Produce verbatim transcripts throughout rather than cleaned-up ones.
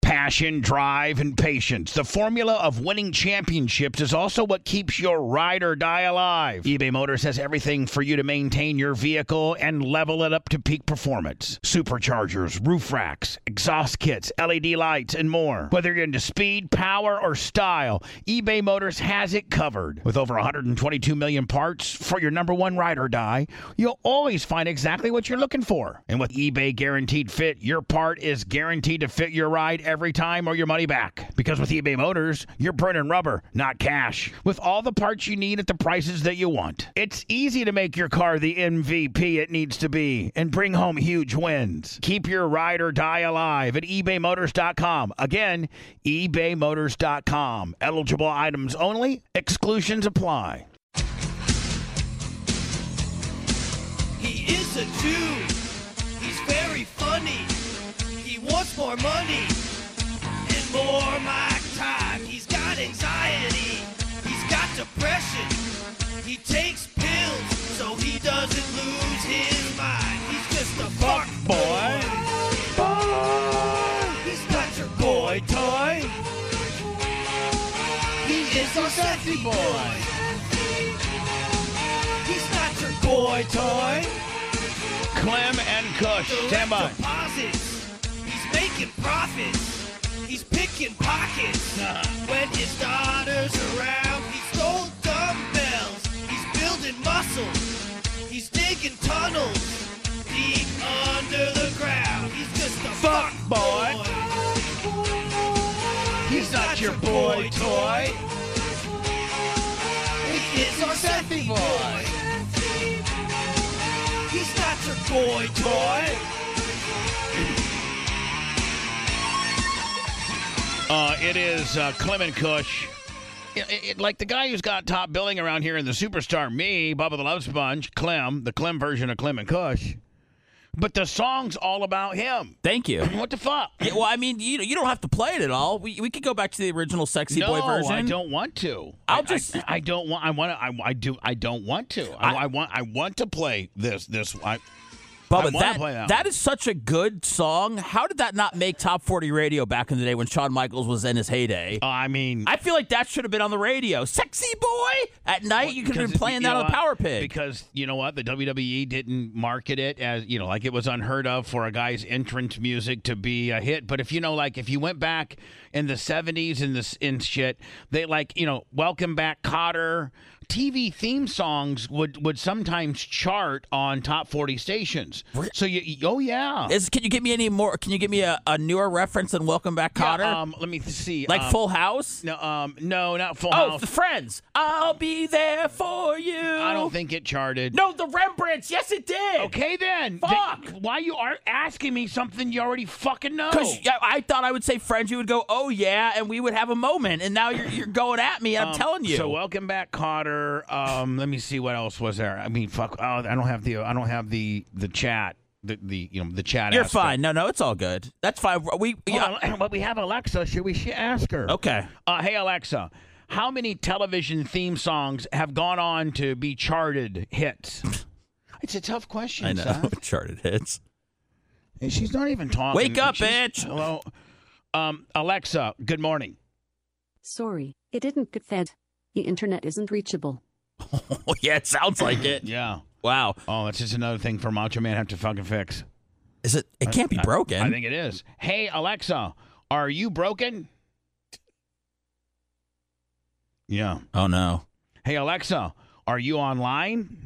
Passion, drive, and patience. The formula of winning championships is also what keeps your ride or die alive. eBay Motors has everything for you to maintain your vehicle and level it up to peak performance. Superchargers, roof racks, exhaust kits, L E D lights, and more. Whether you're into speed, power, or style, eBay Motors has it covered. With over one hundred twenty-two million parts for your number one ride or die, you'll always find exactly what you're looking for. And with eBay Guaranteed Fit, your part is guaranteed to fit your ride every time or your money back. Because with eBay Motors, you're burning rubber, not cash. With all the parts you need at the prices that you want. It's easy to make your car the M V P it needs to be and bring home huge wins. Keep your ride or die alive at ebay motors dot com. Again, ebay motors dot com. Eligible items only. Exclusions apply. He is a Jew. He's very funny. He wants more money. More Mike time. He's got anxiety. He's got depression. He takes pills so he doesn't lose his mind. He's just a fuck boy. Boy. He's not your boy toy. He is our sexy boy. He's not your boy toy. Clem and Kush, stand by. Deposits. He's making profits. He's picking pockets uh, when his daughter's around. He stole dumbbells. He's building muscle. He's digging tunnels deep under the ground. He's just a fuck boy. He's not your boy toy. He is our sexy boy. He's not your boy toy. Uh, it is uh, Clem and Kush. It, it, like the guy who's got top billing around here in the Superstar, me, Bubba the Love Sponge, Clem, the Clem version of Clem and Kush. But the song's all about him. Thank you. What the fuck? Yeah, well, I mean, you you don't have to play it at all. We we could go back to the original Sexy no, Boy version. I don't want to. I'll I, just. I, I don't want. I want to. I, I do. I don't want to. I, I, I want. I want to play this. This. I, Bubba, I that, play that, that is such a good song. How did that not make Top forty radio back in the day when Shawn Michaels was in his heyday? Uh, I mean, I feel like that should have been on the radio. Sexy Boy at night. Well, you could have been playing that on the Power Pig. Because you know what, the W W E didn't market it as you know, like it was unheard of for a guy's entrance music to be a hit. But if you know, like if you went back in the seventies and this and shit, they like you know, Welcome Back, Kotter. T V theme songs would, would sometimes chart on top forty stations. So you, oh yeah. Is can you give me any more? Can you give me a, a newer reference than Welcome Back, Kotter? Yeah, um, let me see. Like um, Full House? No, um, no, not Full oh, House. The Friends. I'll be there for you. I don't think it charted. No, the Rembrandts. Yes, it did. Okay then. Fuck. Th- why you are asking me something you already fucking know? Because I thought I would say Friends. You would go, oh yeah, and we would have a moment. And now you're you're going at me. And I'm um, telling you. So Welcome Back, Kotter. Um. Let me see what else was there. I mean, fuck. Oh, I don't have the. I don't have the the chat. The the you know the chat. You're aspect. fine. No, no, it's all good. That's fine. We. Yeah. Well, but we have Alexa. Should we should ask her? Okay. Uh, hey Alexa, how many television theme songs have gone on to be charted hits? It's a tough question. I know. Seth. Charted hits. And she's not even talking. Wake up, She's, bitch. Hello, um, Alexa. Good morning. Sorry, it didn't get fed. The internet isn't reachable. Oh, yeah, it sounds like it. Yeah. Wow. Oh, that's just another thing for Macho Man have to fucking fix. Is it? It can't be broken. I, I think it is. Hey, Alexa, are you broken? Yeah. Oh, no. Hey, Alexa, are you online?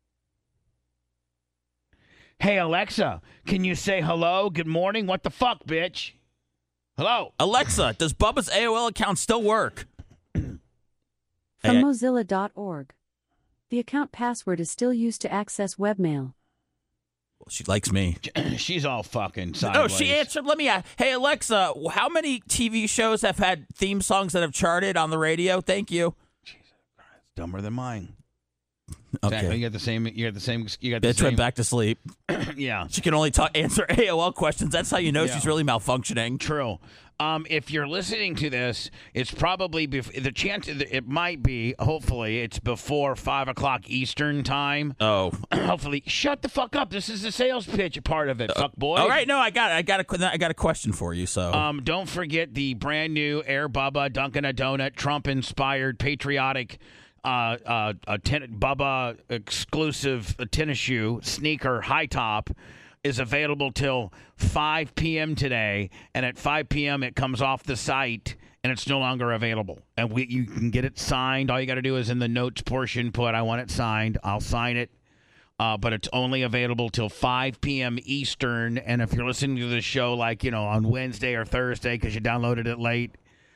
Hey, Alexa, can you say hello, good morning? What the fuck, bitch? Hello? Alexa, does Bubba's A O L account still work? From Hey, Mozilla dot org. The account password is still used to access webmail. Well, she likes me. She's all fucking sideways. No, she answered. Let me ask. Hey, Alexa, how many T V shows have had theme songs that have charted on the radio? Thank you. Jesus Christ, dumber than mine. Okay. Exactly. You got the same. You got the same. You got the Bitch same. went back to sleep. Yeah. She can only talk, answer A O L questions. That's how you know Yeah. she's really malfunctioning. True. Um, if you're listening to this, it's probably bef- the chance it might be. Hopefully, it's before five o'clock Eastern time. Oh. Hopefully, shut the fuck up. This is the sales pitch part of it. Fuck boy. All right, no, I got, I got a, I got a question for you. So, Um, don't forget the brand new Air Bubba Dunkin' a Donut Trump-inspired patriotic uh, uh, a ten- Bubba exclusive tennis shoe sneaker high top is available till five p.m. today, and at five p.m. it comes off the site and it's no longer available. And we you can get it signed. All you got to do is in the notes portion put I want it signed. I'll sign it. Uh, but it's only available till five p.m. Eastern. And if you're listening to the show like, you know, on Wednesday or Thursday because you downloaded it late,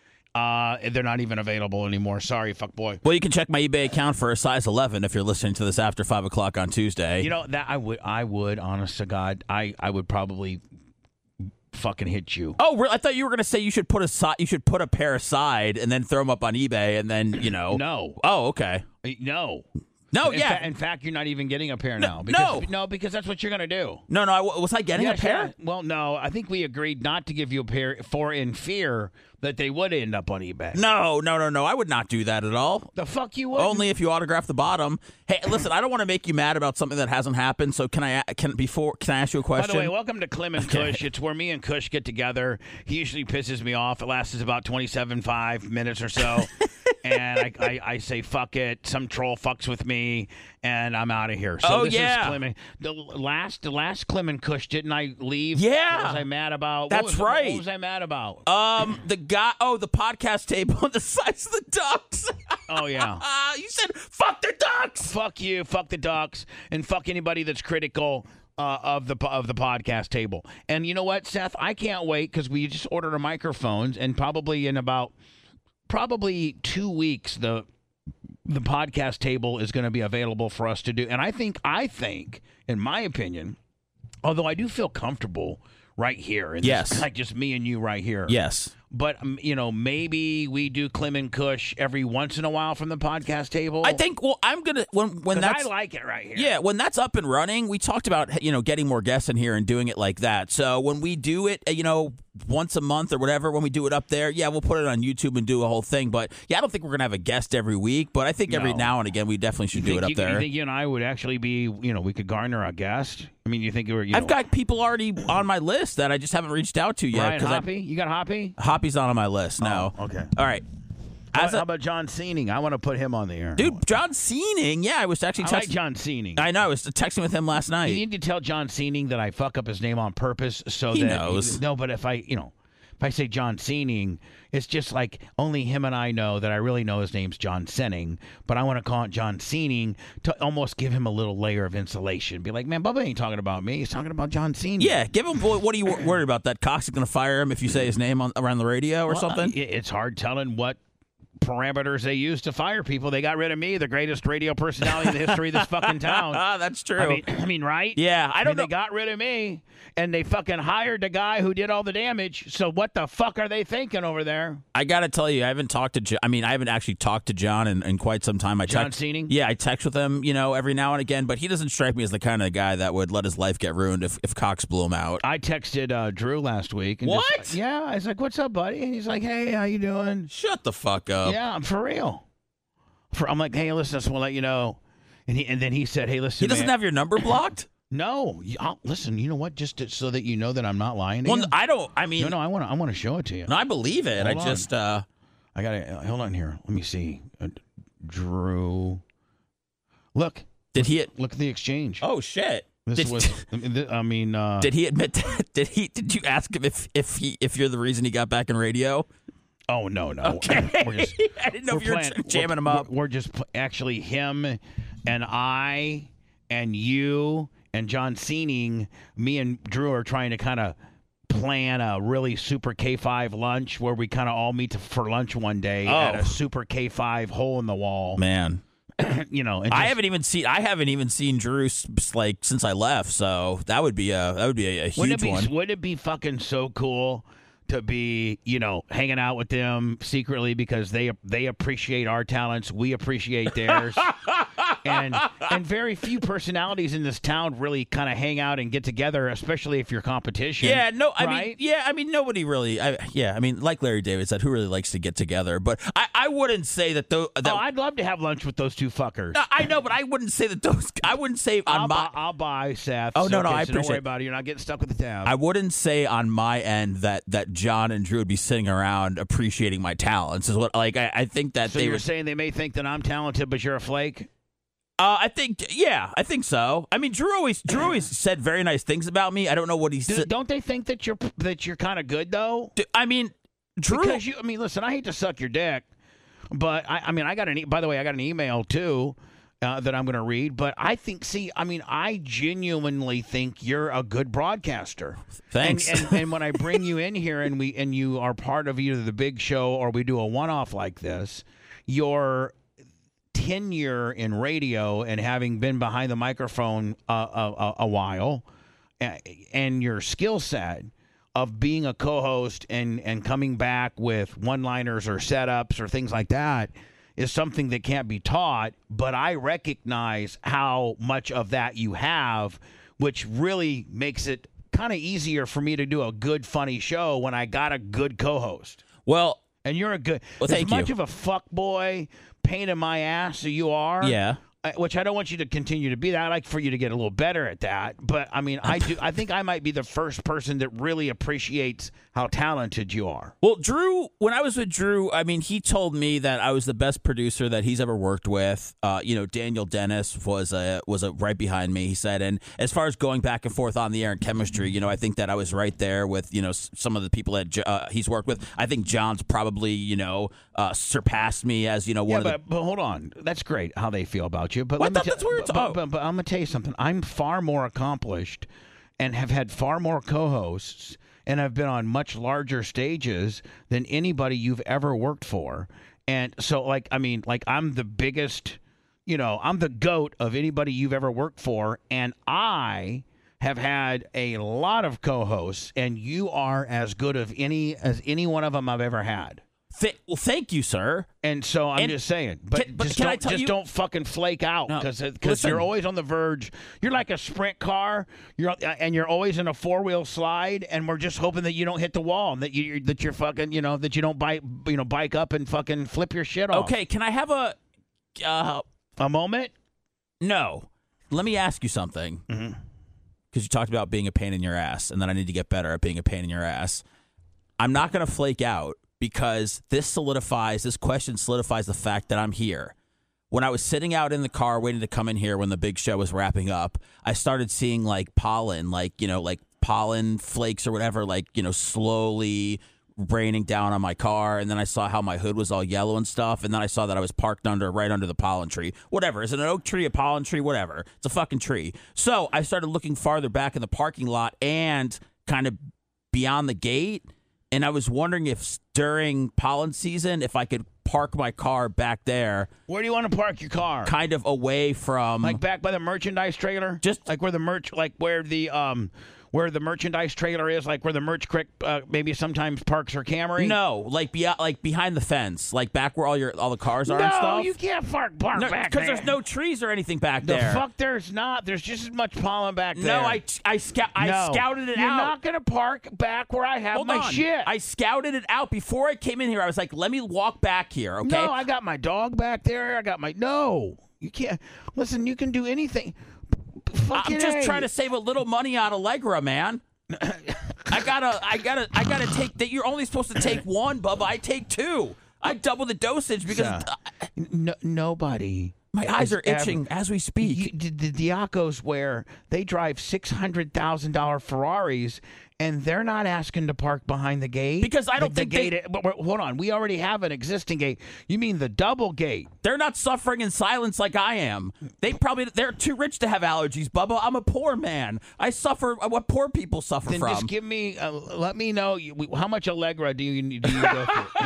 uh, they're not even available anymore. Sorry, fuck boy. well, you can check my eBay account for a size eleven if you're listening to this after five o'clock on Tuesday. You know, that I would, I would, honest to God, I, I would probably fucking hit you. Oh, really? I thought you were going to say you should put a si- you should put a pair aside and then throw them up on eBay and then, you know. No. Oh, okay. No. No, in yeah. Fa- in fact, you're not even getting a pair No, now. Because, no. No, because that's what you're going to do. no, no. I, was I getting Yes, a pair? yeah. Well, no. I think we agreed not to give you a pair for in fear that they would end up on eBay. No, no, no, no. I would not do that at all. The fuck you would? Only if you autograph the bottom. Hey, listen, I don't want to make you mad about something that hasn't happened. So can I can before can I ask you a By question? the way, welcome to Clem and Kush. It's where me and Kush get together. He usually pisses me off. It lasts about twenty-seven, five minutes or so. and I, I, I say, fuck it. Some troll fucks with me, and I'm out of here. So Oh, this yeah. is Clem and, the last the last Clem and Kush, didn't I leave? Yeah. What was I mad about? That's what was, right. What was I mad about? um, the guy. Oh, the podcast table on the size of the ducks. oh, yeah. Uh, you said fuck the ducks. Fuck you, fuck the Ducks, and fuck anybody that's critical uh, of the of the podcast table. And you know what, Seth? I can't wait because we just ordered our microphones, and probably in about probably two weeks, the the podcast table is going to be available for us to do. And I think, I think, in my opinion, although I do feel comfortable right here, and Yes. like just me and you right here. Yes. But, um, you know, maybe we do Clem and Kush every once in a while from the podcast table. I think. Well, I'm gonna when when 'Cause that's I like it right here. yeah when that's up and running. We talked about you know getting more guests in here and doing it like that. So when we do it, uh, you know, once a month or whatever, when we do it up there, yeah, we'll put it on YouTube and do a whole thing. But yeah, I don't think we're gonna have a guest every week. But I think every No. now and again we definitely should do Think it up you, there. You think you and I would actually be, you know, we could garner a guest? I mean, you think you were, you I've know, got people already on my list that I just haven't reached out to yet. Ryan 'cause I- Hoppy? You got Hoppy? Hoppy's not on my list. No. Oh, okay. All right. How, As a- how about John Seening? I want to put him on the air. dude, John Seening. Yeah, I was actually I texting. like John Seening. I know. I was texting with him last You night. need to tell John Seening that I fuck up his name on purpose so He that knows. No, but if I, you know, if I say John Seening, it's just like only him and I know that I really know his name's John Senning, but I want to call it John Seening to almost give him a little layer of insulation. Be like, man, Bubba ain't talking about me. He's talking about John Seening. Yeah, give him. Boy, what are you wor- worried about? That Cox is going to fire him if you say his name on around the radio or Well, something? it- It's hard telling what parameters they use to fire people. They got rid of me, the greatest radio personality in the history of this fucking town. Ah, that's true. I mean, I mean, right? yeah, I I don't mean, know. they got rid of me, and they fucking hired the guy who did all the damage. So what the fuck are they thinking over there? I got to tell you, I haven't talked to. Jo- I mean, I haven't actually talked to John in, in quite some time. I John text, Seening? Yeah, I text with him, you know, every now and again. But he doesn't strike me as the kind of guy that would let his life get ruined if, if Cox blew him out. I texted uh, Drew last week. And What? just- yeah, I was like, "What's up, buddy?" And he's like, "Hey, how you doing?" Shut the fuck up. Yeah, I'm for real. For I'm like, "Hey, listen, I just want to let you know." And he and then he said, "Hey, listen, He doesn't man." have your number blocked. No, you- I'll, listen. You know what? Just to, so that you know that I'm not lying to Well, you. I don't. I mean, No, no, I want to. I want to show it to you. no, I believe it. Hold I on. just. uh I got to hold on here. Let me see. Uh, Drew, look, Did he? look at the exchange. Oh shit. This did, was. I mean, uh, did he admit? That, did he? Did you ask him if if he if you're the reason he got back in radio? oh no, no. Okay. We're just, I didn't know we're if you were playing- jamming we're- him up. We're, we're just pl- actually him and I and you and John Seening. Me and Drew are trying to kind of plan a really super K five lunch where we kind of all meet to, for lunch one day Oh. at a super K five hole in the wall. Man. You know, and I just- haven't even seen. I haven't even seen Drew s- like since I left. So that would be a that would be a, a Wouldn't huge it be, one. Wouldn't it be fucking so cool to be, you know, hanging out with them secretly because they they appreciate our talents, we appreciate theirs. and and very few personalities in this town really kind of hang out and get together, especially if you're competition. Yeah, no, I right? mean, yeah, I mean, nobody really. I, yeah, I mean, like Larry David said, who really likes to get together? But I, I wouldn't say that those. That, oh, I'd love to have lunch with those two fuckers. No, I know, but I wouldn't say that those. I wouldn't say on I'll, my. buy, I'll buy Seth. Oh, no, no, okay, I so don't appreciate worry it. about it. You're not getting stuck with the tab. I wouldn't say on my end that, that John and Drew would be sitting around appreciating my talents. Is what like I, I think that so they you're were saying they may think that I'm talented, but you're a flake. Uh, I think, yeah, I think so. I mean, Drew always, Drew always said very nice things about me. I don't know what he Do, said. don't they think that you're that you're kind of good though? I mean, Drew. Because you, I mean, listen, I hate to suck your dick, but I, I mean, I got an. E- by the way, I got an email too uh, that I'm going to read. But I think, see, I mean, I genuinely think you're a good broadcaster. Thanks. And, and, and when I bring you in here and we and you are part of either the big show or we do a one-off like this, your tenure in radio and having been behind the microphone uh, a, a, a while, and your skill set of being a co-host and, and coming back with one-liners or setups or things like that is something that can't be taught, but I recognize how much of that you have, which really makes it kind of easier for me to do a good, funny show when I got a good co-host. Well, and you're a good, well, as thank much you. of a fuck boy, pain in my ass that you are. Yeah. I- Which I don't want you to continue to be that. I'd like for you to get a little better at that. But I mean, I do. I think I might be the first person that really appreciates how talented you are. Well, Drew, when I was with Drew, I mean, he told me that I was the best producer that he's ever worked with. Uh, you know, Daniel Dennis was a was a right behind me. He said, and as far as going back and forth on the air and chemistry, you know, I think that I was right there with you know s- some of the people that uh, he's worked with. I think John's probably you know uh, surpassed me as you know one Yeah, of the. but, but hold on. That's great how they feel about you. But Well, I let me thought tell- that's where it's- but, but, oh. but, but I'm gonna tell you something. I'm far more accomplished and have had far more co-hosts and have been on much larger stages than anybody you've ever worked for. And so, like, I mean, like, I'm the biggest, you know, I'm the GOAT of anybody you've ever worked for. And I have had a lot of co-hosts, and you are as good of any as any one of them I've ever had. Th- well, thank you, sir. And so I'm And just saying, but, can- but just can I don't tell just you- don't fucking flake out No, because listen. you're always on the verge. You're like a sprint car. You're and you're always in a four wheel slide, and we're just hoping that you don't hit the wall and that you that you're fucking you know that you don't bike you know bike up and fucking flip your shit off. Okay, can I have a? Uh, A moment. no. Let me ask you something. Because Mhm. you talked about being a pain in your ass, and then I need to get better at being a pain in your ass. I'm not going to flake out because this solidifies, this question solidifies the fact that I'm here. When I was sitting out in the car waiting to come in here when the big show was wrapping up, I started seeing like pollen, like, you know, like pollen flakes or whatever, like, you know, slowly raining down on my car. And then I saw how my hood was all yellow and stuff. And then I saw that I was parked under, right under the pollen tree. Whatever. Is it an oak tree, a pollen tree? Whatever. It's a fucking tree. So I started looking farther back in the parking lot and kind of beyond the gate. And I was wondering if during pollen season, if I could park my car back there, Where do you want to park your car? kind of away from. Like back by the merchandise trailer? Just- like where the merch, like where the um, where the merchandise trailer is, like where the merch crick uh, maybe sometimes parks her Camry. no, like be, like behind the fence, like back where all your all the cars are no, and stuff. you can't park park No, back because there. there's no trees or anything back The there. fuck there's not. There's just as much pollen back there. No, I I, scout, I No. scouted it You're out. not gonna park back where I have Hold my on. shit. I scouted it out before I came in here. I was like, let me walk back here, okay? No, I got my dog back there. I got my no. You can't listen. You can do anything. Fucking I'm just A. trying to save a little money on Allegra, man. I gotta, I gotta, I gotta take that. You're only supposed to take one, Bubba. I take two. I double the dosage because Yeah. uh, No, nobody. my eyes has are itching ever- as we speak. You, the, the Diacos where they drive six hundred thousand dollar Ferraris and they're not asking to park behind the gate Because I don't the, think the they- gate. But we're- hold on, we already have an existing gate. You mean the double gate? They're not suffering in silence like I am. They probably they're too rich to have allergies, Bubba. I'm a poor man. I suffer what poor people suffer Then from. just give me, uh, let me know you, we- how much Allegra do you do you go through?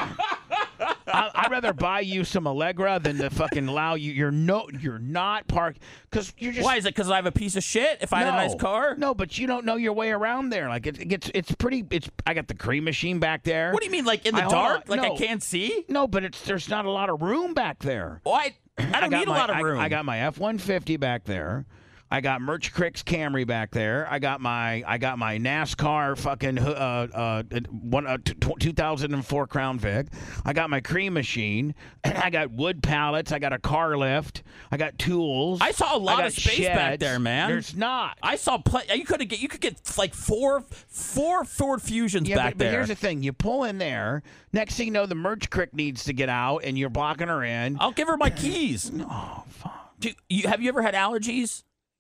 I, I'd rather buy you some Allegra than to fucking allow you. You're no, you're not parked because you're just. Why is it? Because I have a piece of shit. If I no, had a nice car. No, but you don't know your way around there. Like it, it gets, it's pretty. It's. I got the cream machine back there. What do you mean, like in the I- hold dark? on, Like no. I can't see? No, but it's there's not a lot of room back there. Why? I don't got need a my, lot of I- room. I, got my F one fifty back there. I got Merch Cricks Camry back there. I got my I got my NASCAR fucking uh, uh, one uh, t- two thousand four Crown Vic. I got my cream machine. I got wood pallets. I got a car lift. I got tools. I saw a lot got of space back sheds. there, man. There's not. I saw pl- you could get you could get like four four Ford Fusions Yeah, back but, but there. here's the thing: you pull in there. Next thing you know, the Merch Crick needs to get out, and you're blocking her in. I'll give her my keys. Oh, fuck. Do you, have you ever had allergies?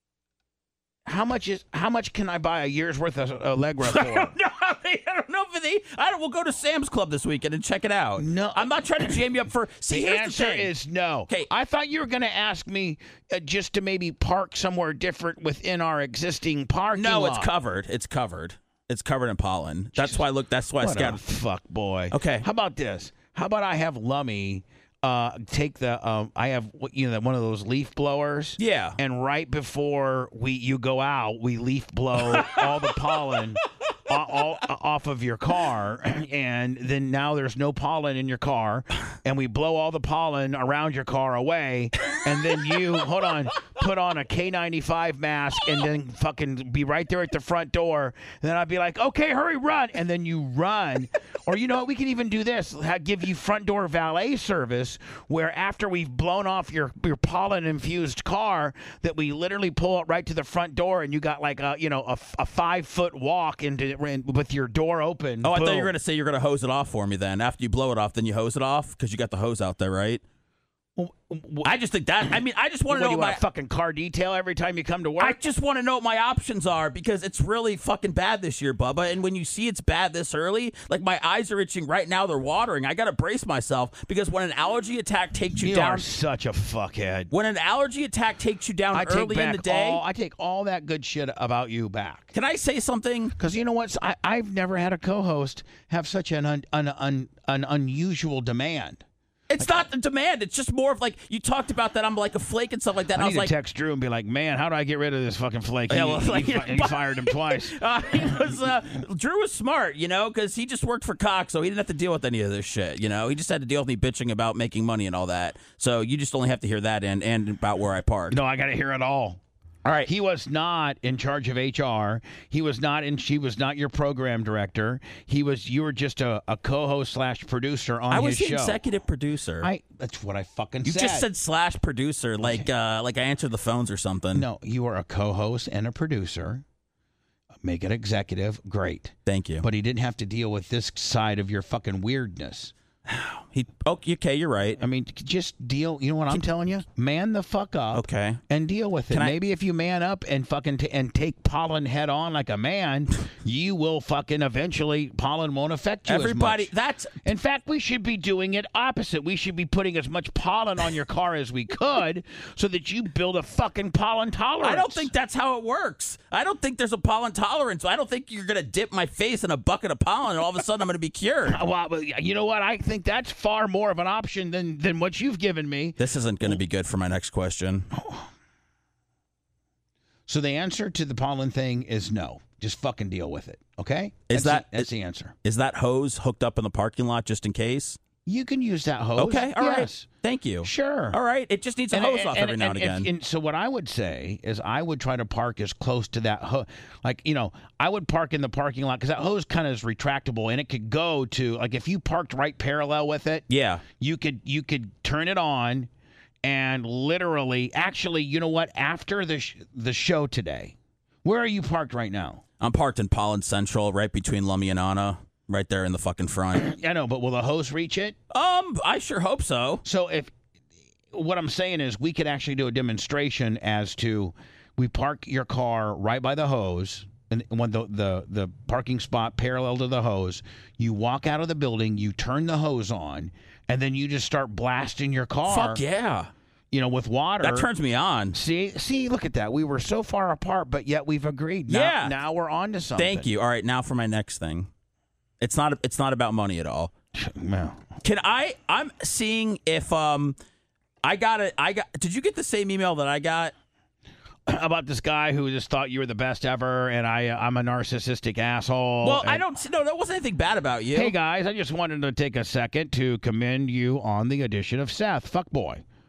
How much is how much can I buy a year's worth of Allegra I for? don't know. I don't know if they. I don't. We'll go to Sam's Club this weekend and check it out. No. I'm not trying to jam you up for. See, The here's answer the thing. is no. Okay. I thought you were going to ask me uh, just to maybe park somewhere different within our existing parking no. lot. It's covered. It's covered. It's covered in pollen. That's why. Look. That's why I What a scouted. fuck boy. Okay. How about this? How about I have Lummy uh, take the um, I have you know one of those leaf blowers. Yeah. And right before we you go out, we leaf blow all the pollen all, all, off of your car, and then now there's no pollen in your car, and we blow all the pollen around your car away, and then you hold on, put on a K ninety-five mask, and then fucking be right there at the front door. And then I'd be like, okay, hurry, run, and then you run, or you know what? We can even do this: ha- give you front door valet service, where after we've blown off your your pollen infused car, that we literally pull it right to the front door, and you got like a you know a, a five foot walk into with your door open. Oh, I thought you Boom. were going to say you're going to hose it off for me then. After you blow it off, then you hose it off because you got the hose out there, right? Well, w- I just think that. I mean, I just want what, to know do you what want my. a fucking car detail every time you come to work? I just want to know what my options are because it's really fucking bad this year, Bubba. And when you see it's bad this early, like my eyes are itching right now. They're watering. I got to brace myself because when an allergy attack takes you, you down. are such a fuckhead. When an allergy attack takes you down I take early back in the day. all. I take all that good shit about you back. Can I say something? Because you know what? I, I've never had a co-host have such an un, un, un, an unusual demand. It's not the demand. It's just more of like you talked about that. I'm like a flake and stuff like that. And I I, need was to like, text Drew and be like, man, how do I get rid of this fucking flake? Yeah, He- well, he, like, fi- he fired him twice. uh, he was uh, Drew was smart, you know, because he just worked for Cox, so he didn't have to deal with any of this shit. You know, he just had to deal with me bitching about making money and all that. So you just only have to hear that and and about where I parked. No, I got to hear it all. All right. He was not in charge of H R. He was not in. She was not your program director. He was. You were just a, a co-host slash producer on I his was the show. executive producer. I. That's what I fucking you said. just said slash producer, like uh, like I answered the phones or something. No, you are a co-host and a producer. Make it executive, great. Thank you. But he didn't have to deal with this side of your fucking weirdness. He. Oh, okay, you're right. I mean, just deal. You know what I'm telling you? Man the fuck up. Okay. And deal with it. Can I- Maybe if you man up and fucking t- and take pollen head on like a man, you will fucking eventually pollen won't affect you Everybody, as much. that's In fact, we should be doing it opposite. We should be putting as much pollen on your car as we could so that you build a fucking pollen tolerance. I don't think that's how it works. I don't think there's a pollen tolerance. I don't think you're going to dip my face in a bucket of pollen and all of a sudden I'm going to be cured. Well, but you know what? I think that's far more of an option than, than what you've given me. This isn't going to be good for my next question. So the answer to the pollen thing is no. Just fucking deal with it, okay? Is that's that- the, that's the answer? Is that hose hooked up in the parking lot just in case? You can use that hose. Okay, all right. yes. Thank you. Sure. All right, it just needs a hose off every now and, if- again. and so what I would say is I would try to park as close to that hose. Like, you know, I would park in the parking lot because that hose kind of is retractable and it could go to, like if you parked right parallel with it, yeah. you could you could turn it on and literally, actually, you know what? After the sh- the show today, where are you parked right now? I'm parked in Pollen Central, right between Lummi and Anna, right there in the fucking front. I know, but will the hose reach it? um, I sure hope so. So if what I'm saying is we could actually do a demonstration as to we park your car right by the hose and when the, the, the parking spot parallel to the hose, you walk out of the building, you turn the hose on, and then you just start blasting your car. Fuck yeah. You know, with water. That turns me on. See, see, look at that. We were so far apart, but yet we've agreed. Now, Yeah. Now we're on to something. Thank you. All right, now for my next thing. It's not it's not about money at all. Well, Can I I'm seeing if um I got it I got Did you get the same email that I got? about this guy who just thought you were the best ever, and I, I'm a narcissistic asshole. Well, I and- don't no, there wasn't anything bad about you. Hey guys, I just wanted to take a second to commend you on the addition of Seth. Fuckboy.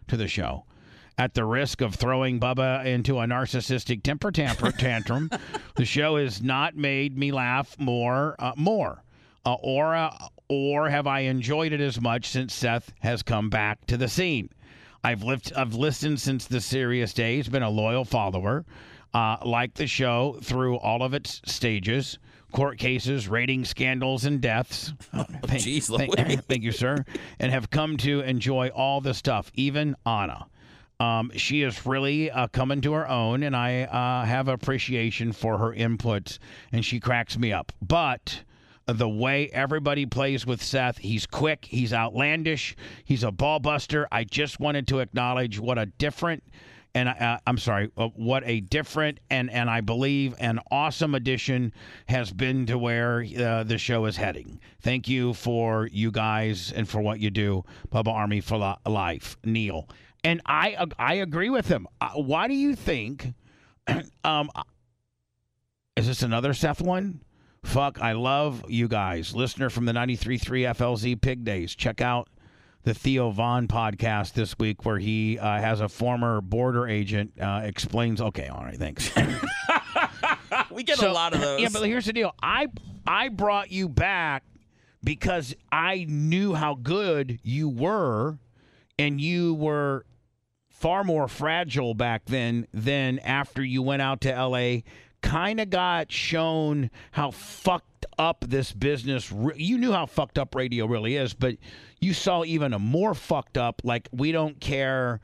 to the show. At the risk of throwing Bubba into a narcissistic temper tamper tantrum, the show has not made me laugh more, uh, more, uh, or uh, or have I enjoyed it as much since Seth has come back to the scene. I've lived, I've listened since the serious days, been a loyal follower, uh, like the show through all of its stages. Court cases, ratings, scandals, and deaths. Oh, thank, geez, thank, thank you, sir. And have come to enjoy all the stuff, even Anna. Um, she is really uh, coming to her own, and I uh, have appreciation for her inputs, and she cracks me up. But the way everybody plays with Seth, he's quick, he's outlandish, he's a ball buster. I just wanted to acknowledge what a different... And uh, I'm sorry, uh, what a different and, and I believe an awesome addition has been to where uh, the show is heading. Thank you for you guys and for what you do, Bubba Army for li- life, Neil. And I uh, I agree with him. Uh, why do you think? um, is this another Seth one? Fuck, I love you guys. Listener from the ninety-three point three F L Z Pig Days. Check out the Theo Vaughn podcast this week where he uh, has a former border agent uh, explains. Okay, all right, thanks. We get so, a lot of those. Yeah, but here's the deal. I I brought you back because I knew how good you were, and you were far more fragile back then than after you went out to L A. Kind of got shown how fucked up this business. Re- you knew how fucked up radio really is, but you saw even a more fucked up. Like, we don't care.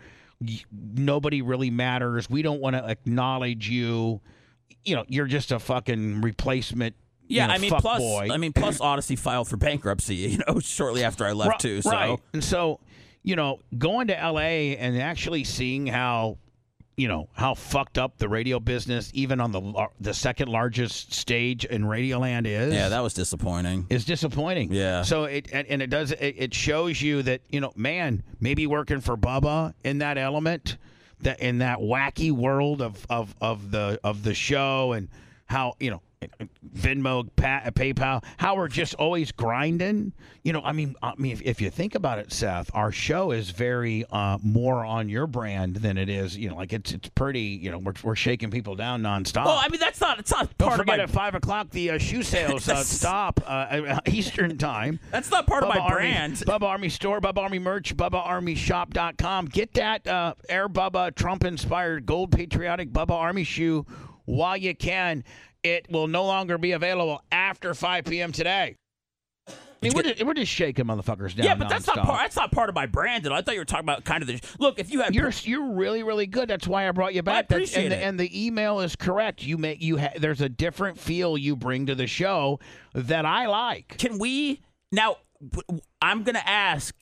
Nobody really matters. We don't want to acknowledge you. You know, you're just a fucking replacement. Yeah, you know, I mean, fuck plus, boy. I mean, plus Odyssey filed for bankruptcy. You know, shortly after I left right, too. So. Right, and so you know, going to L A and actually seeing how. You know, how fucked up the radio business, even on the the second largest stage in Radioland is. Yeah, that was disappointing. Is disappointing. Yeah. So it and, and it does it, it shows you that, you know, man, maybe working for Bubba in that element, that in that wacky world of of, of the of the show, and how, you know, Venmo, pa- PayPal, how we're just always grinding. You know, I mean, I mean, if, if you think about it, Seth, our show is very uh, more on your brand than it is. You know, like it's it's pretty. You know, we're we're shaking people down nonstop. Well, I mean, that's not. It's not Don't part forget of my. at five o'clock the uh, shoe sales uh, stop uh, Eastern time. That's not part Bubba of my Army, brand. Bubba Army store, Bubba Army merch, Bubba Army shop dot com. Get that uh, Air Bubba Trump inspired gold patriotic Bubba Army shoe while you can. It will no longer be available after five p.m. today. I mean, we're just, we're just shaking motherfuckers down. Yeah, but that's nonstop. not part. That's not part of my brand. And I thought you were talking about kind of the look. If you had, You're you're really really good. That's why I brought you back. I appreciate That's, and, it. The, and the email is correct. You make you ha- there's a different feel you bring to the show that I like. Can we now? I'm going to ask.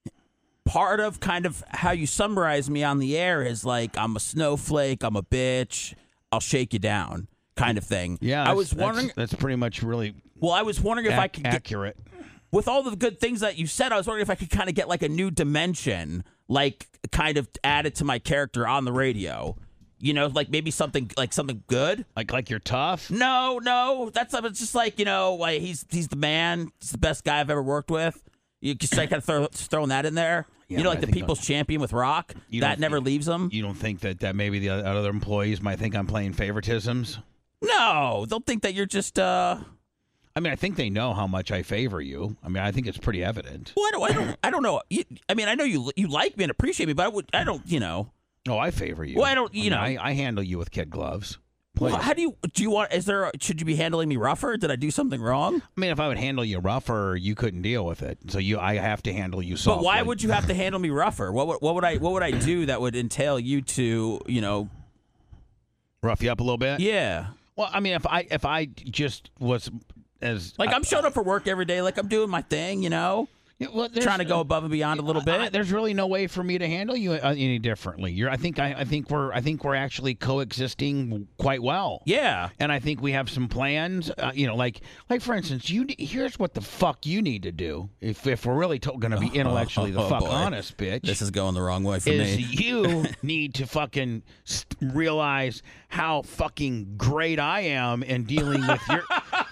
Part of kind of how you summarize me on the air is like I'm a snowflake. I'm a bitch. I'll shake you down. Kind of thing. Yeah, I was wondering. That's, that's pretty much really. Well, I was wondering if ac- I could get, accurate. with all the good things that you said. I was wondering if I could kind of get like a new dimension, like kind of added to my character on the radio. You know, like maybe something like something good. Like like you're tough. No, no, that's it's just like you know, like he's he's the man. He's the best guy I've ever worked with. You just like kind of throw, throwing that in there. Yeah, you know, like I the think people's I'm- champion with Rock. You That don't- never leaves him. You don't think that, that maybe the other employees might think I'm playing favoritisms? No, they'll think that you're just. uh I mean, I think they know how much I favor you. I mean, I think it's pretty evident. Well, I don't. I don't, I don't know. You, I mean, I know you you like me and appreciate me, but I would. I don't. You know. Oh, I favor you. Well, I don't- you mean, know. I, I handle you with kid gloves. Well, Please. how do you do? You want? Is there? Should you be handling me rougher? Did I do something wrong? I mean, if I would handle you rougher, you couldn't deal with it. So you, I have to handle you softly. But why would you have to handle me rougher? What would, what would I what would I do that would entail you to you know? rough you up a little bit? Yeah. Well, I mean, if I if I just was as Like uh, I'm showing up for work every day. Like I'm doing my thing. You know. yeah, well, there's- Trying to go above and beyond a little bit. I- I- there's really no way for me to handle you uh, any differently. You're, I think, I, I think we're, I think we're actually coexisting quite well. Yeah. And I think we have some plans. Uh, you know, like, like for instance, you here's what the fuck you need to do if if we're really to- going to be intellectually the Oh, fuck boy. honest, bitch. This is going the wrong way for is me. you need to fucking st- realize how fucking great I am in dealing with your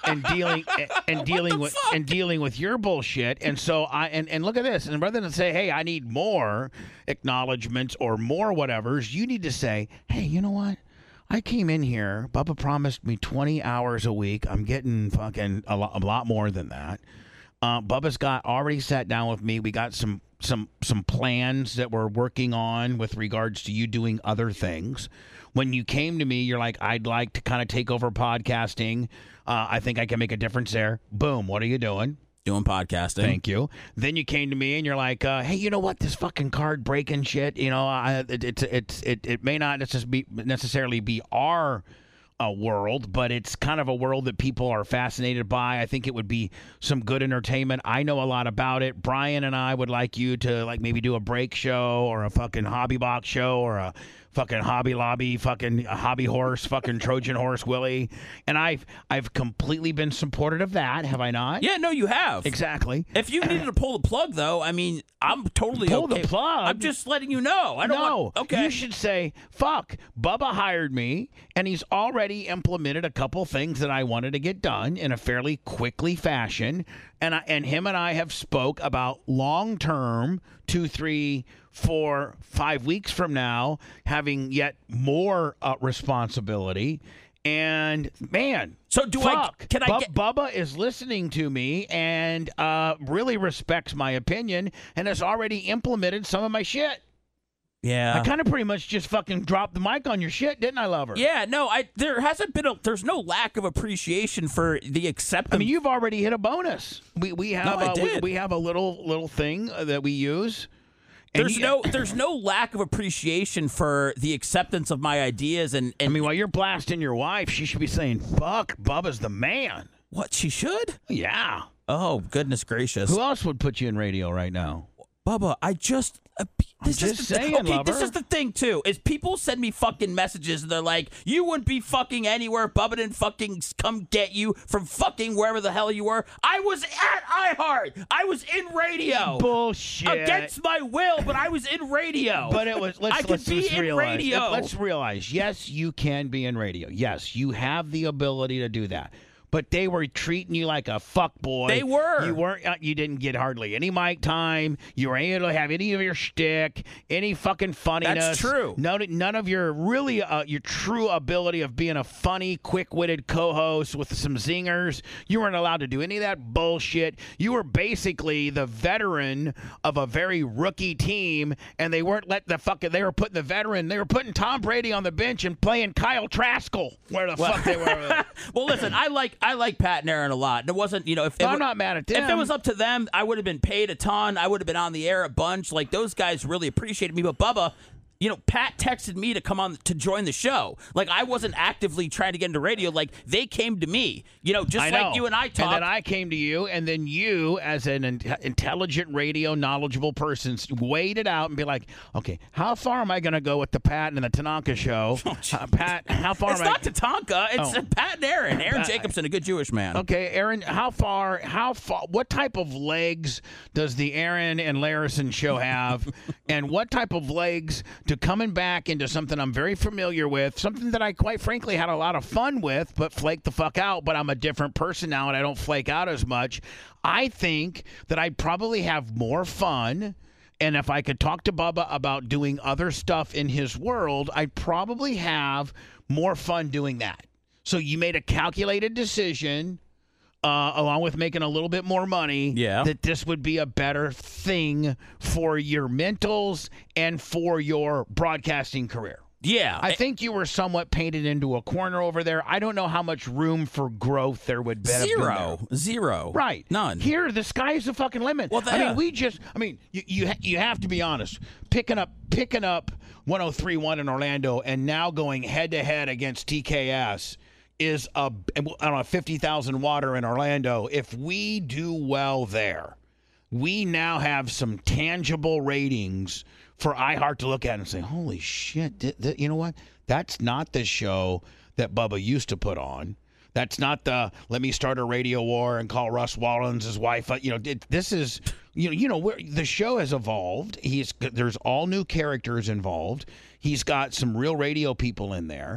and dealing and, and dealing with fuck? and dealing with your bullshit. And so I and, and look at this. And rather than say, hey, I need more acknowledgments or more whatevers, you need to say, hey, you know what? I came in here. Bubba promised me twenty hours a week. I'm getting fucking a lot, a lot more than that. Uh, Bubba's got already sat down with me. We got some some some plans that we're working on with regards to you doing other things. When you came to me, you're like, I'd like to kind of take over podcasting. Uh, I think I can make a difference there. Boom. What are you doing? Doing podcasting. Thank you. Then you came to me and you're like, uh, hey, you know what? This fucking card breaking shit, you know, I, it, it's it's it, it may not necessarily be, necessarily be our uh, world, but it's kind of a world that people are fascinated by. I think it would be some good entertainment. I know a lot about it. Brian and I would like you to like maybe do a break show or a fucking hobby box show or a fucking Hobby Lobby, fucking Hobby Horse, fucking Trojan Horse Willie. And I've I've completely been supportive of that, have I not? Yeah, no, you have. Exactly. If you needed to pull the plug, though, I mean, I'm totally Pull okay. the plug? I'm just letting you know. I don't no, want. Okay. You should say, fuck, Bubba hired me, and he's already implemented a couple things that I wanted to get done in a fairly quickly fashion. And I, and him and I have spoke about long-term, two, three, four, five weeks from now, having yet more uh, responsibility. And, man, So do fuck. I? Can I Bu- get? Bubba is listening to me and uh, really respects my opinion and has already implemented some of my shit. Yeah. I kind of pretty much just fucking dropped the mic on your shit, didn't I, lover? Yeah, no, I there hasn't been a there's no lack of appreciation for the acceptance. I mean, you've already hit a bonus. We we have No, I a, we, did. we have a little little thing that we use. And there's you- no there's no lack of appreciation for the acceptance of my ideas and, and I mean, while you're blasting your wife, she should be saying, "Fuck, Bubba's the man." what she should? Yeah. Oh, goodness gracious. Who else would put you in radio right now? Bubba, I just uh, this just is the, saying, okay, lover. this is the thing too. Is people send me fucking messages and they're like, "You wouldn't be fucking anywhere. Bubba didn't fucking come get you from fucking wherever the hell you were." I was at iHeart. I was in radio. Bullshit. Against my will, but I was in radio. But it was. Let's I could let's, be let's in realize. radio. Let's realize. Yes, you can be in radio. Yes, you have the ability to do that. But they were treating you like a fuck boy. They were. You weren't. Uh, you didn't get hardly any mic time. You were able to have any of your shtick, any fucking funniness. That's true. None, none of your really uh, your true ability of being a funny, quick-witted co-host with some zingers. You weren't allowed to do any of that bullshit. You were basically the veteran of a very rookie team, and they weren't letting the fucking. They were putting the veteran. They were putting Tom Brady on the bench and playing Kyle Traskell. Where the fuck they were. Well, listen, I like I like Pat and Aaron a lot. And it wasn't, you know, if it I'm wa- not mad at them. If it was up to them, I would have been paid a ton. I would have been on the air a bunch. Like, those guys really appreciated me. But Bubba, you know, Pat texted me to come on to join the show. Like, I wasn't actively trying to get into radio. Like, they came to me. You know, just I like know. you and I talked. And then I came to you, and then you, as an in- intelligent radio knowledgeable person, weighed it out and be like, okay, how far am I going to go with the Pat and the Tanaka show? uh, Pat, how far it's am I? not Tatanka. It's Oh. Pat and Aaron. Aaron Uh, Jacobson, a good Jewish man. Okay, Aaron, how far, how far, what type of legs does the Aaron and Larison show have? And what type of legs to coming back into something I'm very familiar with, something that I quite frankly had a lot of fun with, but flaked the fuck out, but I'm a different person now and I don't flake out as much. I think that I'd probably have more fun. And if I could talk to Bubba about doing other stuff in his world, I'd probably have more fun doing that. So you made a calculated decision, uh, along with making a little bit more money, Yeah. that this would be a better thing for your mentals and for your broadcasting career. Yeah. I think you were somewhat painted into a corner over there. I don't know how much room for growth there would be. Zero. Zero. Right. None. Here, the sky's the fucking limit. Well, I yeah. mean, we just, I mean, you you, ha- you have to be honest. Picking up picking up one oh three point one in Orlando and now going head-to-head against T K S is a, I don't know, fifty thousand water in Orlando. If we do well there, we now have some tangible ratings for iHeart to look at and say, holy shit, th- th- you know what? That's not the show that Bubba used to put on. That's not the let me start a radio war and call Russ Wallens his wife. You know, it, this is you know you know where the show has evolved. He's there's all new characters involved. He's got some real radio people in there,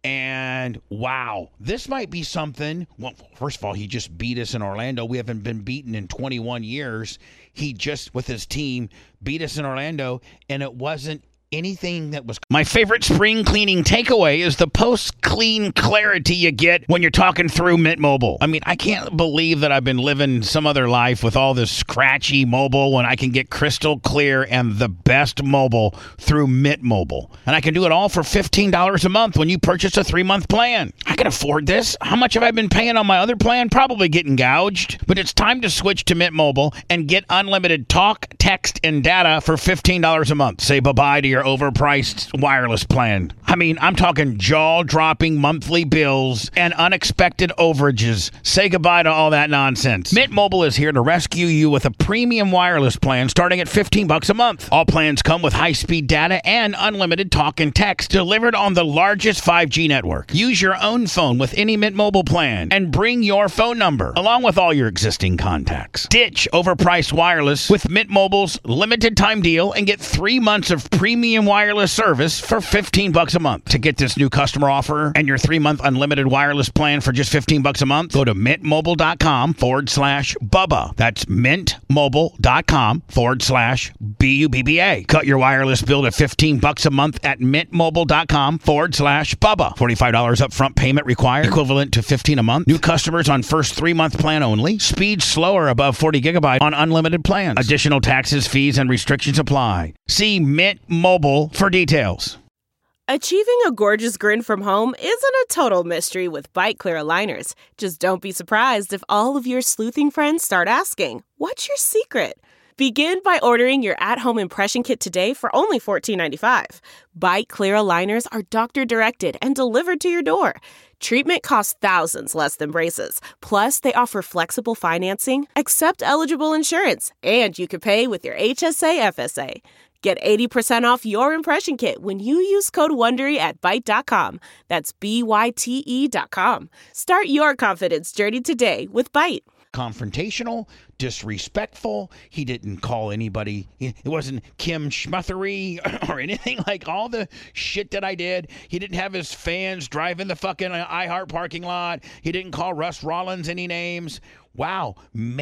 And wow, this might be something. Well, first of all, he just beat us in Orlando. We haven't been beaten in twenty-one years. He just, with his team, beat us in Orlando, and it wasn't anything that was... My favorite spring cleaning takeaway is the post-clean clarity you get when you're talking through Mint Mobile. I mean, I can't believe that I've been living some other life with all this scratchy mobile when I can get crystal clear and the best mobile through Mint Mobile. And I can do it all for fifteen dollars a month when you purchase a three-month plan. I can afford this. How much have I been paying on my other plan? Probably getting gouged. But it's time to switch to Mint Mobile and get unlimited talk, text, and data for fifteen dollars a month. Say bye-bye to your overpriced wireless plan. I mean, I'm talking jaw-dropping monthly bills and unexpected overages. Say goodbye to all that nonsense. Mint Mobile is here to rescue you with a premium wireless plan starting at fifteen bucks a month. All plans come with high-speed data and unlimited talk and text delivered on the largest five G network. Use your own phone with any Mint Mobile plan and bring your phone number along with all your existing contacts. Ditch overpriced wireless with Mint Mobile's limited time deal and get three months of premium wireless service for fifteen bucks a month. To get this new customer offer and your three-month unlimited wireless plan for just fifteen bucks a month, go to mintmobile.com forward slash Bubba. That's mintmobile.com forward slash B U B B A. Cut your wireless bill to fifteen bucks a month at mintmobile.com forward slash Bubba. forty-five dollars upfront payment required, equivalent to fifteen a month. New customers on first three-month plan only. Speed slower above forty gigabyte on unlimited plans. Additional taxes, fees, and restrictions apply. See Mint Mobile for details. Achieving a gorgeous grin from home isn't a total mystery with Bite Clear aligners. Just don't be surprised if all of your sleuthing friends start asking, "What's your secret?" Begin by ordering your at-home impression kit today for only fourteen ninety-five. Bite Clear aligners are doctor-directed and delivered to your door. Treatment costs thousands less than braces. Plus, they offer flexible financing, accept eligible insurance, and you can pay with your H S A F S A. Get eighty percent off your impression kit when you use code WONDERY at byte dot com. That's B Y T E dot com. Start your confidence journey today with Byte. Confrontational, disrespectful. He didn't call anybody. It wasn't Kim Schmuthery or anything like all the shit that I did. He didn't have his fans driving the fucking iHeart parking lot. He didn't call Russ Rollins any names. Wow,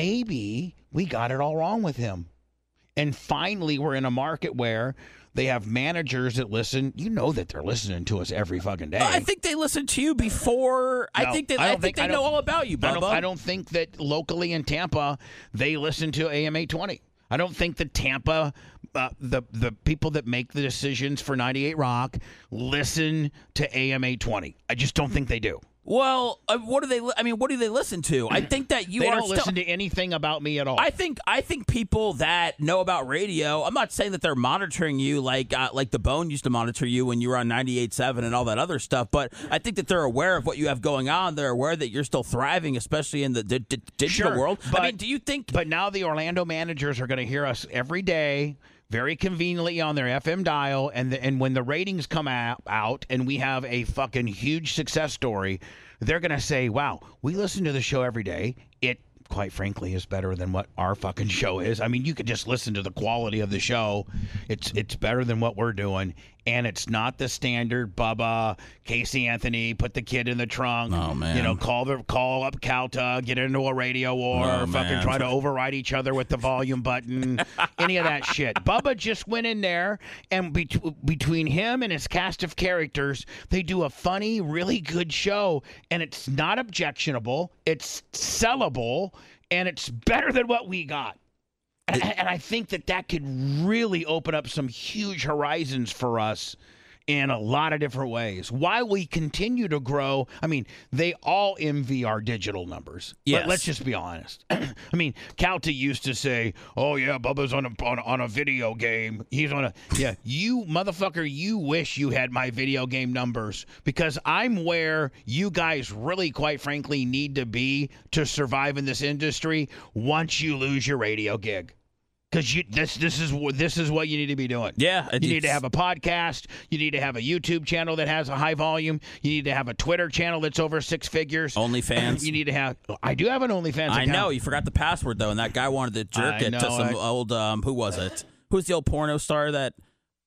maybe we got it all wrong with him. And finally, we're in a market where they have managers that listen. You know that they're listening to us every fucking day. I think they listen to you before. No, I think they. I, I think, think they know all about you, Bubba. I don't, I don't think that locally in Tampa they listen to A M eight twenty. I don't think that Tampa, uh, the the people that make the decisions for ninety-eight Rock, listen to A M eight twenty. I just don't think they do. Well, uh, what do they? Li- I mean, what do they listen to? I think that you they are. don't still- listen to anything about me at all. I think. I think people that know about radio. I'm not saying that they're monitoring you like uh, like the Bone used to monitor you when you were on ninety-eight point seven and all that other stuff. But I think that they're aware of what you have going on. They're aware that you're still thriving, especially in the di- di- digital sure, world. But, I mean, do you think? But now the Orlando managers are going to hear us every day, very conveniently on their F M dial, and the, and when the ratings come out, out and we have a fucking huge success story, they're going to say, wow, we listen to the show every day. It, quite frankly, is better than what our fucking show is. I mean, you could just listen to the quality of the show. It's it's better than what we're doing. And it's not the standard Bubba, Casey Anthony, put the kid in the trunk. Oh, man. You know, call the call up Calta, get into a radio war, Oh, fucking man. try to override each other with the volume button, any of that shit. Bubba just went in there, and be- between him and his cast of characters, they do a funny, really good show. And it's not objectionable. It's sellable, and it's better than what we got. And, and I think that that could really open up some huge horizons for us in a lot of different ways. While we continue to grow, I mean, they all envy our digital numbers. Yes. But let's just be honest. I mean, Calta used to say, oh, yeah, Bubba's on a, on, a, on a video game. He's on a, yeah, you motherfucker, you wish you had my video game numbers, because I'm where you guys really, quite frankly, need to be to survive in this industry once you lose your radio gig. Because you this this is this is what you need to be doing. Yeah, you need to have a podcast. You need to have a YouTube channel that has a high volume. You need to have a Twitter channel that's over six figures. OnlyFans. You need to have. I do have an OnlyFans I account. know you forgot the password though, and that guy wanted to jerk I it know, to some I- old. Um, who was it? Who's the old porno star that?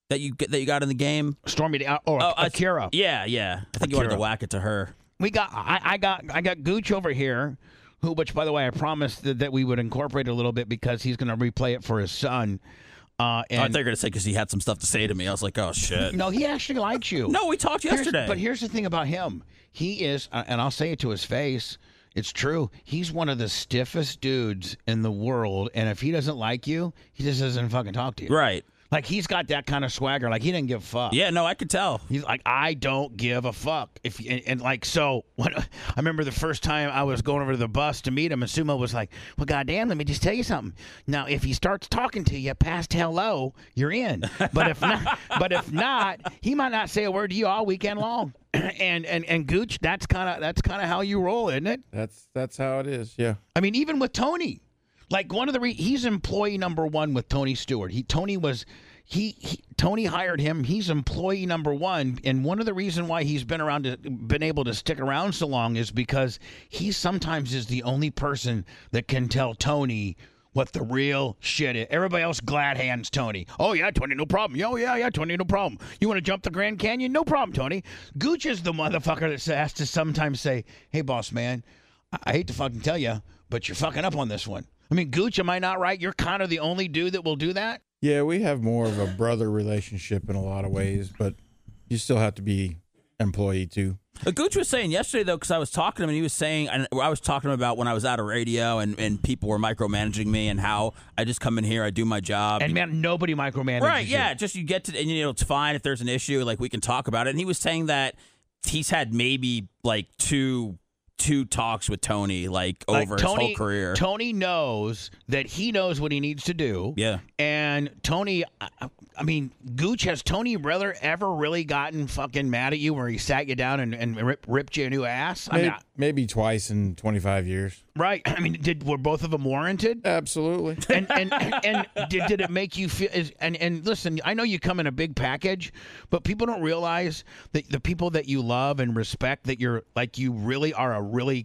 that you that you got in the game? Stormy uh, or Oh, Akira. I, yeah, yeah. I think you wanted Akira. to whack it to her. We got I, I got I got Gooch over here, who, which by the way, I promised that, that we would incorporate a little bit because he's going to replay it for his son. Uh, and Oh, I thought you were going to say because he had some stuff to say to me. I was like, oh, shit. no, he actually likes you. No, we talked Here's- yesterday. but here's the thing about him. He is, uh, and I'll say it to his face, it's true. He's one of the stiffest dudes in the world, and if he doesn't like you, he just doesn't fucking talk to you. Right. Like, he's got that kind of swagger. Like, he didn't give a fuck. Yeah, no, I could tell. He's like, I don't give a fuck. If and, and like so, when, I remember the first time I was going over to the bus to meet him, and Sumo was like, "Well, goddamn, let me just tell you something. Now, if he starts talking to you past hello, you're in. But if not, but if not, he might not say a word to you all weekend long." and and and Gooch, that's kind of that's kind of how you roll, isn't it? That's that's how it is. Yeah. I mean, even with Tony, like one of the re- he's employee number one with Tony Stewart. He Tony was. He, he Tony hired him. He's employee number one, and one of the reasons why he's been around, to, been able to stick around so long, is because he sometimes is the only person that can tell Tony what the real shit is. Everybody else glad hands Tony. Oh yeah, Tony, no problem. Oh yeah, yeah, Tony, no problem. You want to jump the Grand Canyon? No problem, Tony. Gooch is the motherfucker that has to sometimes say, "Hey, boss man, I, I hate to fucking tell you, but you're fucking up on this one." I mean, Gooch, am I not right? You're kind of the only dude that will do that. Yeah, we have more of a brother relationship in a lot of ways, but you still have to be employee too. But Gooch was saying yesterday, though, because I was talking to him, and he was saying, and I was talking to him about when I was out of radio and, and people were micromanaging me and how I just come in here, I do my job. And man, nobody micromanages Right, you. yeah, just you get to, and you know, it's fine if there's an issue, like we can talk about it. And he was saying that he's had maybe like two two talks with Tony, like, Like, over Tony, his whole career. Tony knows that he knows what he needs to do. Yeah. And Tony, I, I mean, Gooch, has Tony Reller ever really gotten fucking mad at you where he sat you down and, and rip, ripped you a new ass? I Maybe, mean, I- maybe twice in twenty-five years. right. I mean, did were both of them warranted? Absolutely. and and and did, did it make you feel? Is, and and listen, I know you come in a big package, but people don't realize that the people that you love and respect, that you're like, you really are a really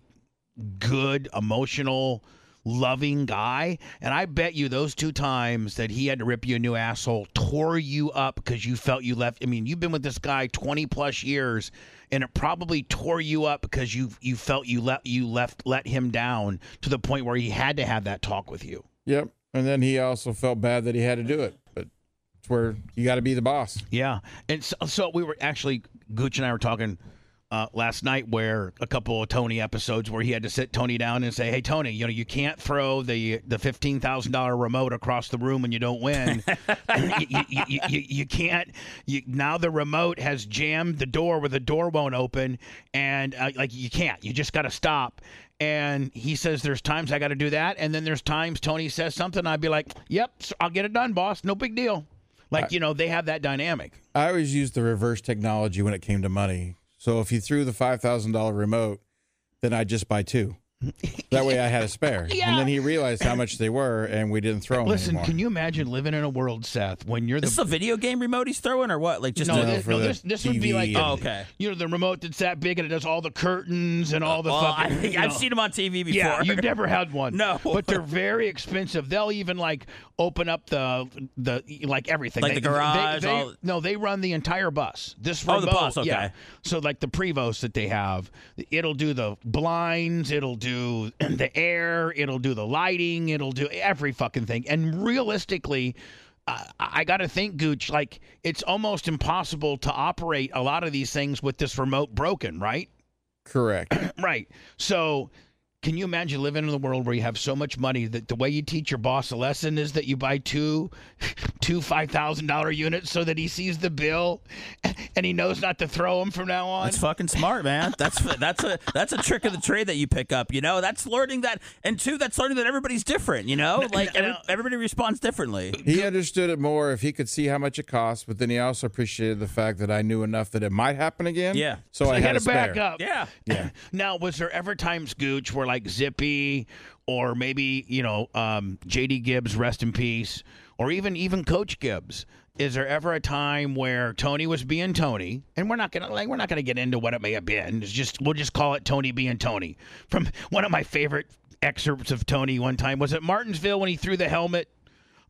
good, emotional, loving guy. And I bet you those two times that he had to rip you a new asshole tore you up because you felt you left. I mean, you've been with this guy twenty plus years, and it probably tore you up because you you felt you let you left let him down to the point where he had to have that talk with you. Yep. And then he also felt bad that he had to do it, but it's where you got to be the boss. Yeah. And so, so we were actually, Gooch and I were talking uh, last night, where a couple of Tony episodes where he had to sit Tony down and say, "Hey, Tony, you know, you can't throw the the fifteen thousand dollars remote across the room when you don't win. you, you, you, you, you can't. You, now the remote has jammed the door where the door won't open, and uh, like you can't. You just got to stop." And he says, "There's times I got to do that, and then there's times Tony says something, I'd be like, 'Yep, I'll get it done, boss. No big deal.'" Like, you know, they have that dynamic. I always used the reverse technology when it came to money. So if you threw the five thousand dollars remote, then I'd just buy two. That way I had a spare. Yeah. And then he realized how much they were, and we didn't throw them Listen, anymore. can you imagine living in a world, Seth, when you're the This is a video game remote he's throwing, or what? Like just no, a- this, for no, the this, this would be T V like and- Oh, okay. you know, the remote that's that big and it does all the curtains and all the well, I, fucking. you I've know. seen him on T V before. Yeah, you've never had one. No. but they're very expensive. They'll even like open up the the like everything, Like They- the garage, They, they, all- no, they run the entire bus. This Oh, remote, the bus, okay. yeah. So like the Prevost that they have, it'll do the blinds, it'll do the air, it'll do the lighting, it'll do every fucking thing. And realistically, uh, I got to think, Gooch, like it's almost impossible to operate a lot of these things with this remote broken, right? Correct. Right. So can you imagine living in a world where you have so much money that the way you teach your boss a lesson is that you buy two two five thousand dollar units so that he sees the bill and he knows not to throw them from now on? That's fucking smart, man. That's that's a that's a trick of the trade that you pick up. You know, that's learning that, and two, that's learning that everybody's different. You know, like every, everybody responds differently. He understood it more if he could see how much it cost, but then he also appreciated the fact that I knew enough that it might happen again. Yeah. So, So I you had got a to spare. back up. Yeah. Yeah. Now, was there ever times, Gooch, where like Zippy or maybe, you know, um, J D Gibbs, rest in peace, or even even Coach Gibbs, is there ever a time where Tony was being Tony, and we're not gonna like we're not gonna get into what it may have been. It's just we'll just call it Tony being Tony. From one of my favorite excerpts of Tony one time was at Martinsville when he threw the helmet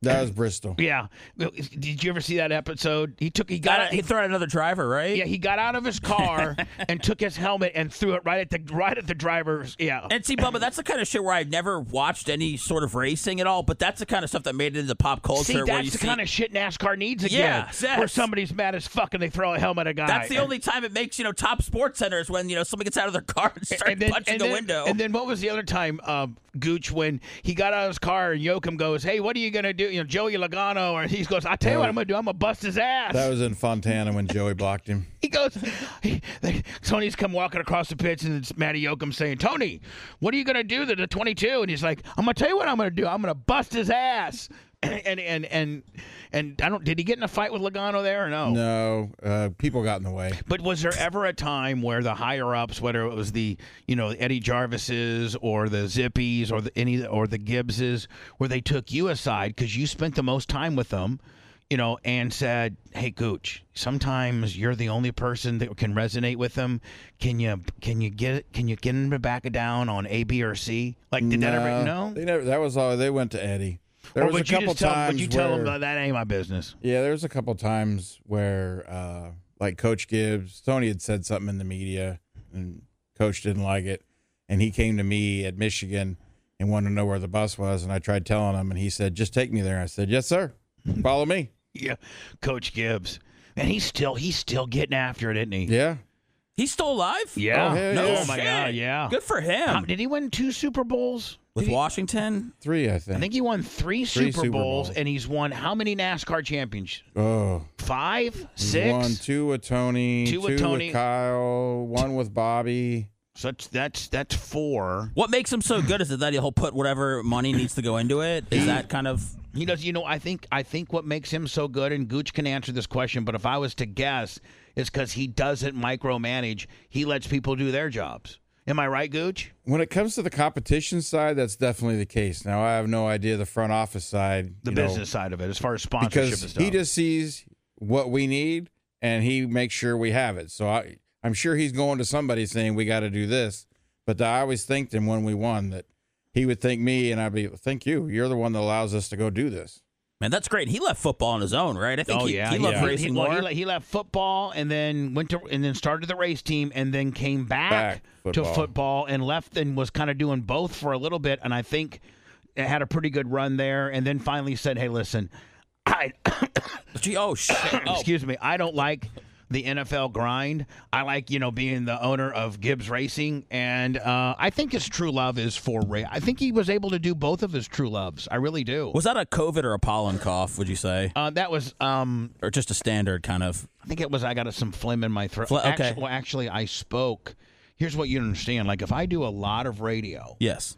That was Bristol. Yeah. Did you ever see that episode? He took he got Got he threw out another driver, right? yeah he got out of his car and took his helmet and threw it right at the right at the driver's yeah. And see, Bubba, that's the kind of shit where I've never watched any sort of racing at all, but that's the kind of stuff that made it into pop culture. See, where that's you the see, kind of shit NASCAR needs again. Yeah, yes. Where somebody's mad as fuck and they throw a helmet at a guy. That's the only time it makes, you know, top sports centers when, you know, somebody gets out of their car and starts and then, punching and a then, window. And then what was the other time, um, Gooch, when he got out of his car and Yoakum goes, hey, what are you going to do? You know, Joey Logano, or he goes, I tell you what I'm going to do. I'm going to bust his ass. That was in Fontana when Joey blocked him. He goes, he, they, Tony's come walking across the pitch, and it's Matty Yoakum saying, Tony, what are you going to do to the twenty-two? And he's like, I'm going to tell you what I'm going to do. I'm going to bust his ass. And and and and I don't. Did he get in a fight with Logano there or no? No, uh, people got in the way. But was there ever a time where the higher ups, whether it was the you know Eddie Jarvises or the Zippies or the any or the Gibbses, where they took you aside because you spent the most time with them, you know, and said, "Hey, Gooch, sometimes you're the only person that can resonate with them. Can you can you get can you get him to back it down on A, B, or C? Like did that ever no? They never. That was all. They went to Eddie. There or was would a couple you just tell, times would you tell where, them that ain't my business? Yeah, there was a couple times where, uh, like Coach Gibbs, Tony had said something in the media, and Coach didn't like it, and he came to me at Michigan and wanted to know where the bus was, and I tried telling him, and he said, "Just take me there." I said, "Yes, sir. Follow me." Yeah, Coach Gibbs, and he's still he's still getting after it, isn't he? Yeah. He's still alive? Yeah. Oh, hell No yeah. Oh my shit. God, yeah. Good for him. How, did he win two Super Bowls? With Did he- Washington? Three, I think. I think he won three, Three Super, Super Bowls, Bowls. and he's won how many NASCAR championships? Oh. Five, He six. won two with Tony, Two two, with Tony. with Kyle, one with Bobby. So that's that's that's four. What makes him so good is it that he'll put whatever money needs to go into it? Is that kind of... He does. You know, I think I think what makes him so good, and Gooch can answer this question, but if I was to guess, is because he doesn't micromanage. He lets people do their jobs. Am I right, Gooch? When it comes to the competition side, that's definitely the case. Now, I have no idea the front office side. The you know, business side of it, as far as sponsorship and because stuff. he just sees what we need, and he makes sure we have it. So I, I'm sure he's going to somebody saying, we got to do this. But I always thanked him when we won that he would thank me, and I'd be, thank you. You're the one that allows us to go do this. Man, that's great. He left football on his own, right? I think Oh he, yeah, he loved yeah. racing he, well, more. he, le- he left football and then went to and then started the race team and then came back, Back, to football. football and left and was kind of doing both for a little bit. And I think it had a pretty good run there. And then finally said, "Hey, listen, I Gee, oh, shit. Oh. excuse me, I don't like the N F L grind. I like, you know, being the owner of Gibbs Racing, and uh, I think his true love is for race. I think he was able to do both of his true loves. I really do. Was that a COVID or a pollen cough, would you say? Uh, that was, um, Or just a standard kind of? I think it was. I got some phlegm in my throat. Phlegm, okay. Actually, well, actually, I spoke. Here's what you understand. Like if I do a lot of radio, Yes.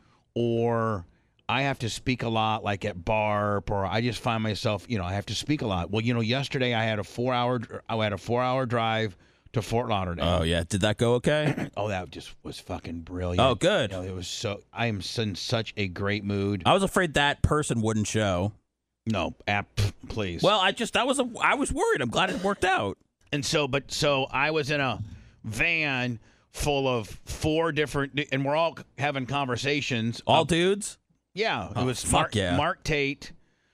or I have to speak a lot, like at BARP, or I just find myself, you know, I have to speak a lot. Well, you know, yesterday I had a four-hour, I had a four-hour drive to Fort Lauderdale. Oh, yeah. Did that go okay? Oh, that just was fucking brilliant. Oh, good. You know, it was so. I am in such a great mood. I was afraid that person wouldn't show. No, app, please. Well, I just, I was, a, I was worried. I'm glad it worked out. And so, but so I was in a van full of four different, and we're all having conversations. All Uh, dudes? Yeah, it Oh, was fuck Mark, yeah. Mark Tate,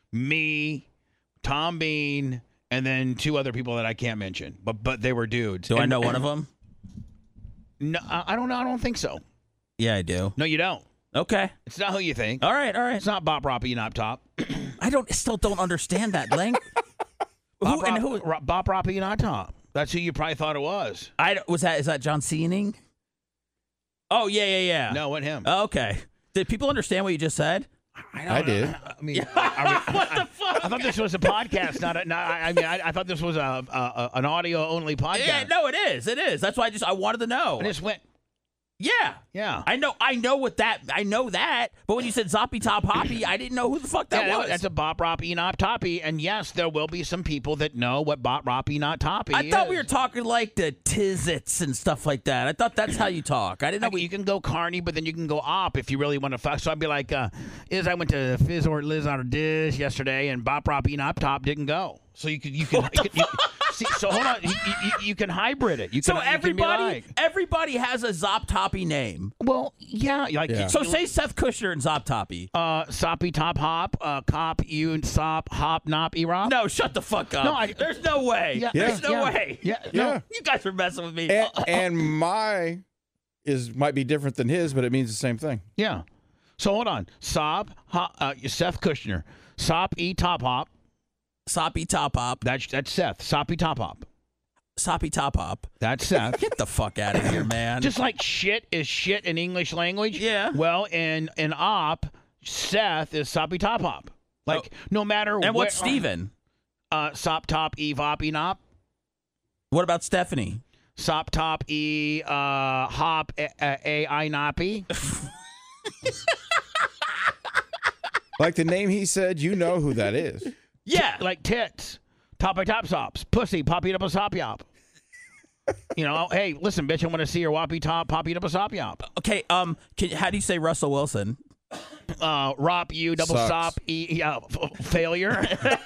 me, Tom Bean, and then two other people that I can't mention. But but they were dudes. Do I And- know one of them? No, I I don't know. I don't think so. Yeah, I do. No, you don't. Okay. It's not who you think. All right, all right. It's not Bob Roppy, not Top. I don't, still don't understand that, Lang. Bob, who, and who, Ro- Bob Roppy, not Top. That's who you probably thought it was. I, don't- was that, is that John Seaning? Oh, yeah, yeah, yeah. No, it wasn't him. Oh, okay. Did people understand what you just said? I, I did. I mean, I, I, what the fuck? I thought this was a podcast, not a. Not, I mean, I, I thought this was a, a, a an audio only podcast. Yeah, no, it is. It is. That's why I just, I wanted to know. I just went. Yeah. Yeah. I know, I know what that, I know that, but when you said Zoppy Top Hoppy, I didn't know who the fuck that Yeah, was. That's a Bop Roppy Not Toppy, and yes, there will be some people that know what Bop Roppy Not Toppy I is. thought we were talking like the Tizits and stuff like that. I thought that's how you talk. I didn't know Like, we. you can go carny, but then you can go op if you really want to fuck. So I'd be like, uh, is I went to Fizz or Liz on a dish yesterday, and Bop Roppy Not Top didn't go. So you could you could, you could you, See, so hold on. You, you, you can hybrid it. You can, So you can be everybody, like- everybody has a Zop Toppy name. well, yeah, like Yeah. So say Seth Kushner and Zop Toppy. uh, Soppy Top Hop, uh, Cop, you and Sop, Hop, Nop, E-Rob. No, shut the fuck up. No, I- There's no way. Yeah. There's no Yeah. way. Yeah, Yeah. You guys are messing with me. And, and my is might be different than his, but it means the same thing. Yeah. So hold on. Sop, Hop, uh, Seth Kushner, Sop, E Top Hop. Soppy Top Hop. That's that's Seth. Soppy Top Hop. Soppy Top Hop. That's Seth. Get the fuck out of here, man. Just like shit is shit in English language. Yeah. Well, in in op, Seth is Soppy Top Hop. Like no matter. and what's where- Steven? Uh, Sop Top E Vop E Nop. What about Stephanie? Sop Top E uh, Hop A, a, a I Noppy. Like the name he said, you know who that is. Yeah. Like tits. Top by top sops. Pussy. Pop eat up a sop yop. You know, hey, listen, bitch, I want to see your whoppy top pop eat up a sop yop. Okay, um, can, how do you say Russell Wilson? Uh, Rop you double Sucks. sop e yeah f- failure.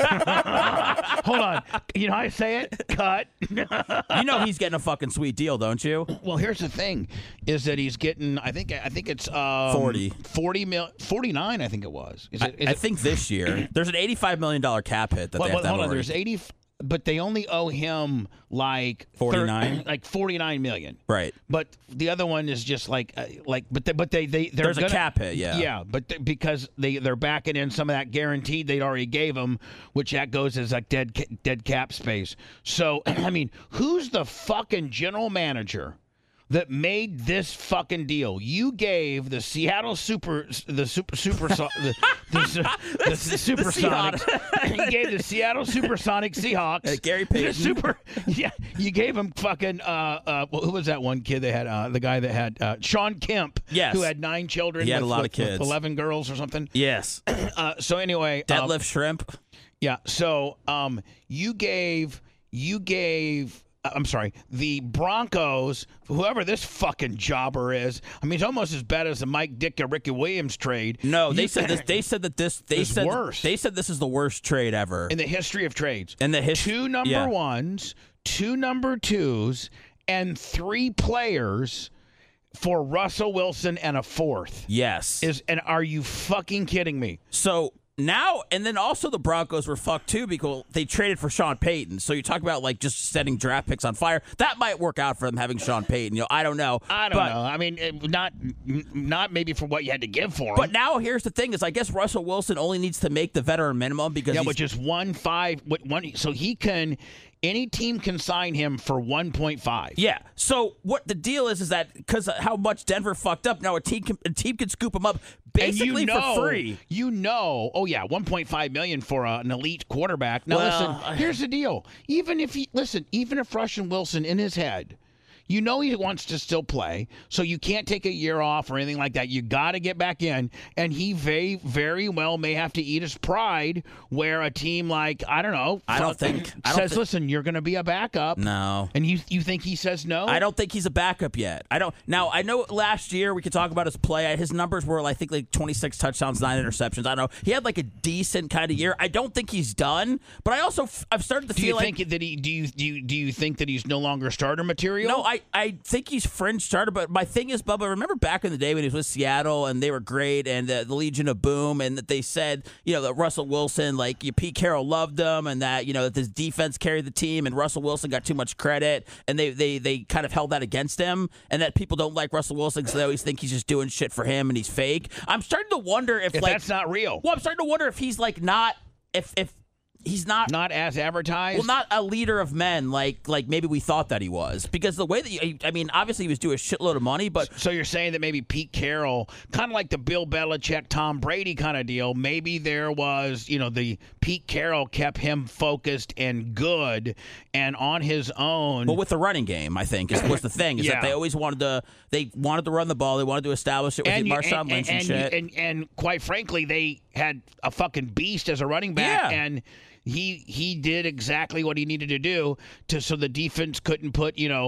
Hold on, you know how I say it? Cut. You know he's getting a fucking sweet deal, don't you? Well, here's the thing: is that he's getting? I think I think it's um, forty. forty mil, forty-nine. I think it was. Is I, it? Is I it think this year there's an eighty-five million dollar cap hit that well, they have well, to hold have on. over. There's eighty, but they only owe him like forty-nine? thir- like forty-nine million. Right. But the other one is just like, uh, like, but they, but they, they, they're There's a gonna, cap hit, yeah. yeah. But th- because they, they're backing in some of that guaranteed they'd already gave them, which that goes as like dead, ca- dead cap space. So I mean, who's the fucking general manager that made this fucking deal? You gave the Seattle Super, the Super, Super, the, the, the, the, the Supersonics. You gave the Seattle Supersonic Seahawks. Uh, Gary the Payton. Super, yeah, you gave him fucking. Uh, uh, well, who was that one kid they had? Uh, the guy that had uh, Sean Kemp. Yes. who had nine children. He had with, a lot with, of kids. with eleven girls or something. Yes. Uh, so anyway, um, Deadlift shrimp. yeah. So um, you gave you gave. uh, I'm sorry, the Broncos, whoever this fucking jobber is. I mean, it's almost as bad as the Mike Dick and Ricky Williams trade. No, they You- said this. They said that this. They It's said worse. they said this is the worst trade ever. in the history of trades. In the his- two number yeah. ones, two number twos, and three players for Russell Wilson and a fourth. Yes. Is and are you fucking kidding me? So now, and then also the Broncos were fucked too because they traded for Sean Payton. So you talk about like just setting draft picks on fire. That might work out for them having Sean Payton. You know, I don't know. I don't But- know. I mean, it- not not maybe for what you had to give for him. But now here's the thing: is I guess Russell Wilson only needs to make the veteran minimum because yeah, he's, which is one five. what- One, so he can. Any team can sign him for one point five. yeah. So what the deal is is that because how much Denver fucked up, now a team can, a team can scoop him up basically and you know, for free. You know, oh yeah, one point five million for a, an elite quarterback. Now Well, listen, here's the deal. Even if he listen, even if Russell Wilson in his head, you know he wants to still play, so you can't take a year off or anything like that. You got to get back in, and he very, very well may have to eat his pride. Where a team like I don't know, I don't think- I don't says, thi- listen, you're going to be a backup. No. And you you think he says no? I don't think he's a backup yet. I don't. Now I know last year we could talk about his play. His numbers were, I think, like twenty-six touchdowns, nine interceptions. I don't know. He had like a decent kind of year. I don't think he's done, but I also I've started to Do feel you like think that he do you do you, do you think that he's no longer starter material? no. I I think he's fringe starter. But my thing is, Bubba, remember back in the day when he was with Seattle and they were great and the, the Legion of Boom and that they said you know that Russell Wilson like you Pete Carroll loved him and that you know that this defense carried the team and Russell Wilson got too much credit and they they they kind of held that against him and that people don't like Russell Wilson because they always think he's just doing shit for him and he's fake. I'm starting to wonder if, if like that's not real, well, I'm starting to wonder if he's like not if if he's not. not as advertised. Well, not a leader of men like like maybe we thought that he was because the way that you, I mean, obviously he was doing a shitload of money, but So you're saying that maybe Pete Carroll, kind of like the Bill Belichick, Tom Brady kind of deal, maybe there was, you know, the Pete Carroll kept him focused and good and on his own. Well, with the running game, I think is was the thing is Yeah. that they always wanted to they wanted to run the ball, they wanted to establish it with and, you- Marshawn and, Lynch and, and, shit. and, and quite frankly, they had a fucking beast as a running back, Yeah. and he he did exactly what he needed to do to so the defense couldn't put, you know,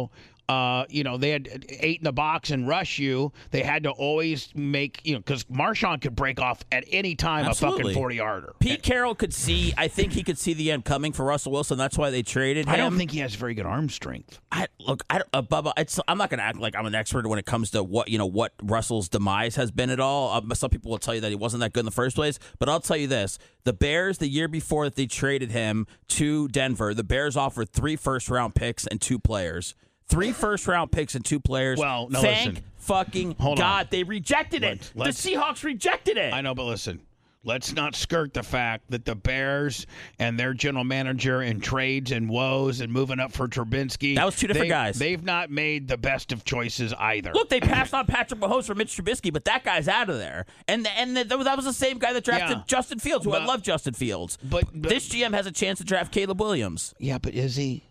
uh, you know, they had eight in the box and rush you. They had to always make, you know, because Marshawn could break off at any time Absolutely. a fucking forty-yarder. Pete Carroll could see, I think he could see the end coming for Russell Wilson. That's why they traded him. I don't think he has very good arm strength. I, look, I, uh, Bubba, it's, I'm not going to act like I'm an expert when it comes to what, you know, what Russell's demise has been at all. Uh, some people will tell you that he wasn't that good in the first place, but I'll tell you this. The Bears, the year before that they traded him to Denver, the Bears offered three first-round picks and two players. Three first-round picks and two players. Well, no, Thank listen. fucking Hold God, on. they rejected it. Let's- the Seahawks rejected it. I know, but listen. Let's not skirt the fact that the Bears and their general manager in trades and woes and moving up for Trubinsky. That was two different they, guys. They've not made the best of choices either. Look, they passed on Patrick Mahomes for Mitch Trubisky, but that guy's out of there. And and the, that was the same guy that drafted Yeah. Justin Fields, who I But- love Justin Fields. but, but This G M has a chance to draft Caleb Williams. yeah, but is he?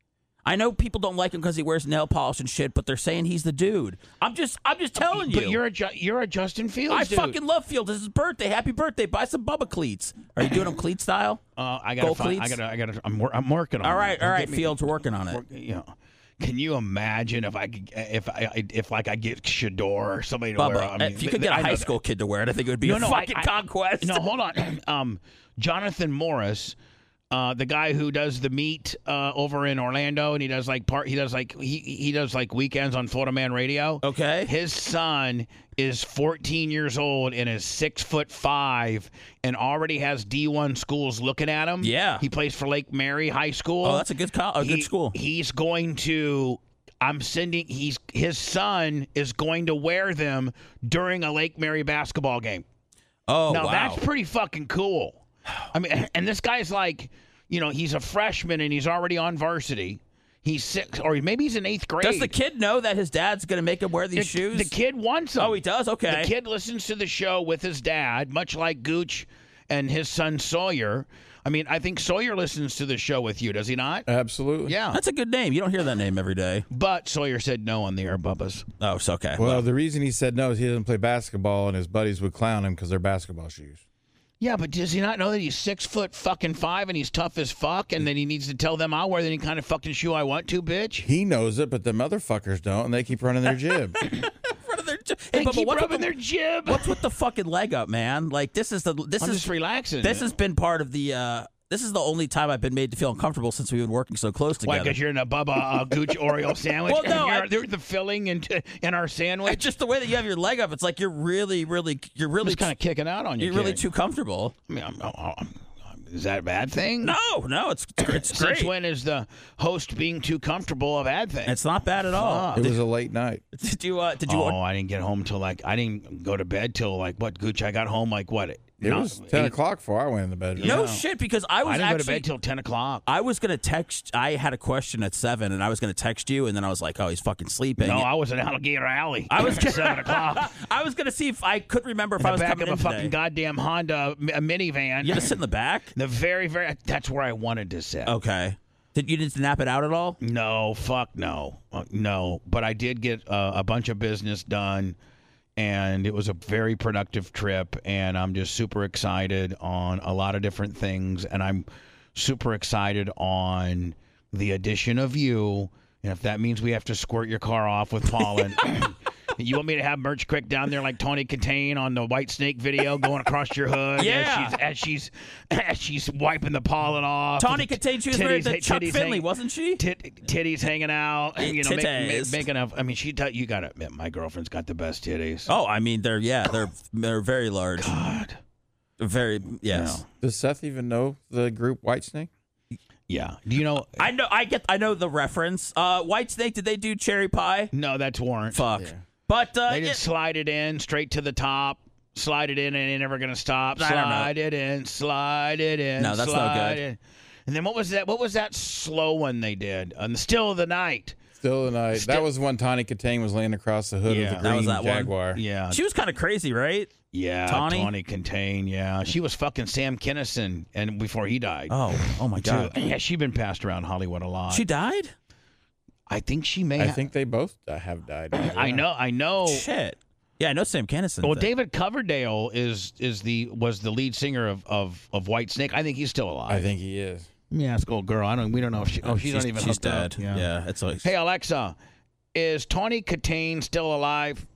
I know people don't like him because he wears nail polish and shit, but they're saying he's the dude. I'm just, I'm just telling you. But you're a Ju- you're a Justin Fields I dude. fucking love Fields. It's his birthday. Happy birthday! Buy some Bubba cleats. Are you doing them cleat style? Uh, I gotta Gold find, I cleats? gotta. I gotta. I'm, wor- I'm working on. All it. right, all Don't right, get me- Fields, we're working on it. work- You know, can you imagine if I could, if I if like I get Shador or somebody to wear? Bubba, I mean, if you could th- get a I know high that. school kid to wear it, I think it would be No, a no, I- fucking I- conquest. No, hold on. um, Jonathan Morris, uh, the guy who does the meet uh, over in Orlando, and he does like part. He does like he he does like weekends on Florida Man Radio. Okay. His son is fourteen years old and is six foot five, and already has D one schools looking at him. Yeah. He plays for Lake Mary High School. Oh, that's a good, co- a good He- school. He's going to. I'm sending. He's his son is going to wear them during a Lake Mary basketball game. Oh, Now wow. that's pretty fucking cool. I mean, and this guy's like, you know, he's a freshman and he's already on varsity. He's six, or maybe he's in eighth grade. Does the kid know that his dad's going to make him wear these the, shoes? The kid wants them. Oh, he does? Okay. The kid listens to the show with his dad, much like Gooch and his son Sawyer. I mean, I think Sawyer listens to the show with you, does he not? Absolutely. Yeah. That's a good name. You don't hear that name every day. But Sawyer said no on the air, Bubba's. Oh, it's okay. Well, the reason he said no is he doesn't play basketball, and his buddies would clown him because they're basketball shoes. Yeah, but does he not know that he's six foot fucking five and he's tough as fuck, and then he needs to tell them I'll wear any kind of fucking shoe I want to, bitch? He knows it, but the motherfuckers don't, and they keep running their jib. Front of their- They Hey, Bubba, keep what's rubbing with the- their jib. What's with the fucking leg up, man? Like this is the this I'm is just relaxing. this has been part of the. uh This is the only time I've been made to feel uncomfortable since we've been working so close Why? together. Because you're in a Bubba uh, Gooch Oreo sandwich. Well, no, You're- I- they're the filling into in our sandwich. It's just the way that you have your leg up. It's like you're really, really, you're really, just kind of kicking out on you. you're really kid. too comfortable. I mean, I'm, I'm, I'm, is that a bad thing? No, no, it's it's Since great. when is the host being too comfortable a bad thing? It's not bad at all. It was a late night. Did you? Uh, did you? oh, I didn't get home till like I didn't go to bed till like what? Gooch, I got home like what? It Not- was ten eight- o'clock before I went in the bedroom. no Yeah. shit, because I was I didn't actually. go to bed till ten o'clock. I was gonna text. I had a question at seven, and I was gonna text you, and then I was like, "Oh, he's fucking sleeping." No, I was in Alligator Alley. I was at seven o'clock. I was gonna see if I could remember if In I the was back coming of a in fucking today. goddamn Honda mi- a minivan. You had to sit in the back. The very, very. That's where I wanted to sit. Okay. Did you didn't nap it out at all? No, fuck no, uh, no. But I did get uh, a bunch of business done, and it was a very productive trip. And I'm just super excited on a lot of different things, and I'm super excited on the addition of you. And if that means we have to squirt your car off with pollen. You want me to have Merch Quick down there like Tony Katane on the White Snake video going across your hood Yeah. as she's as she's as she's wiping the pollen off. Tawny Katane, she was married to Titties- Chuck titties Finley, hanging- wasn't she? Tit, titties hanging out, you know, make, Titties. make, making a. I mean, she. You got to admit, my girlfriend's got the best titties. Oh, I mean, they're yeah, they're they're very large. God. Very yes. Does Seth even know the group Whitesnake? Yeah. Do you know? I know. I get. I know the reference. Uh, White Snake. Did they do cherry pie? No, that's Warrant. Fuck. Yeah. But uh, They yeah, just slide it in straight to the top. Slide it in, and ain't never gonna stop. I don't know. Slide it in. Slide it in. No, that's no slide good. In. And then what was that? What was that slow one they did on the Still of the Night? Still the night. Still- that was when Tawny Katane was laying across the hood Yeah. of That the green was that one? Jaguar. Yeah. she was kind of crazy, right? Yeah, Tawny? Tawny Contain, yeah. She was fucking Sam Kinison and before he died. Oh, oh my Too. god. Yeah, she's been passed around Hollywood a lot. She died. I think she may I ha- think they both uh, have died. I know, I know. Shit. Yeah, I know Sam Kinison. Well, thing. David Coverdale is is the was the lead singer of, of, of White Snake. I think he's still alive. I think he is. Let me ask old girl. I don't. We don't know if she. Oh, she's, not even she's hooked up. dead. Yeah. it's like Hey Alexa, Is Tawny Katane still alive?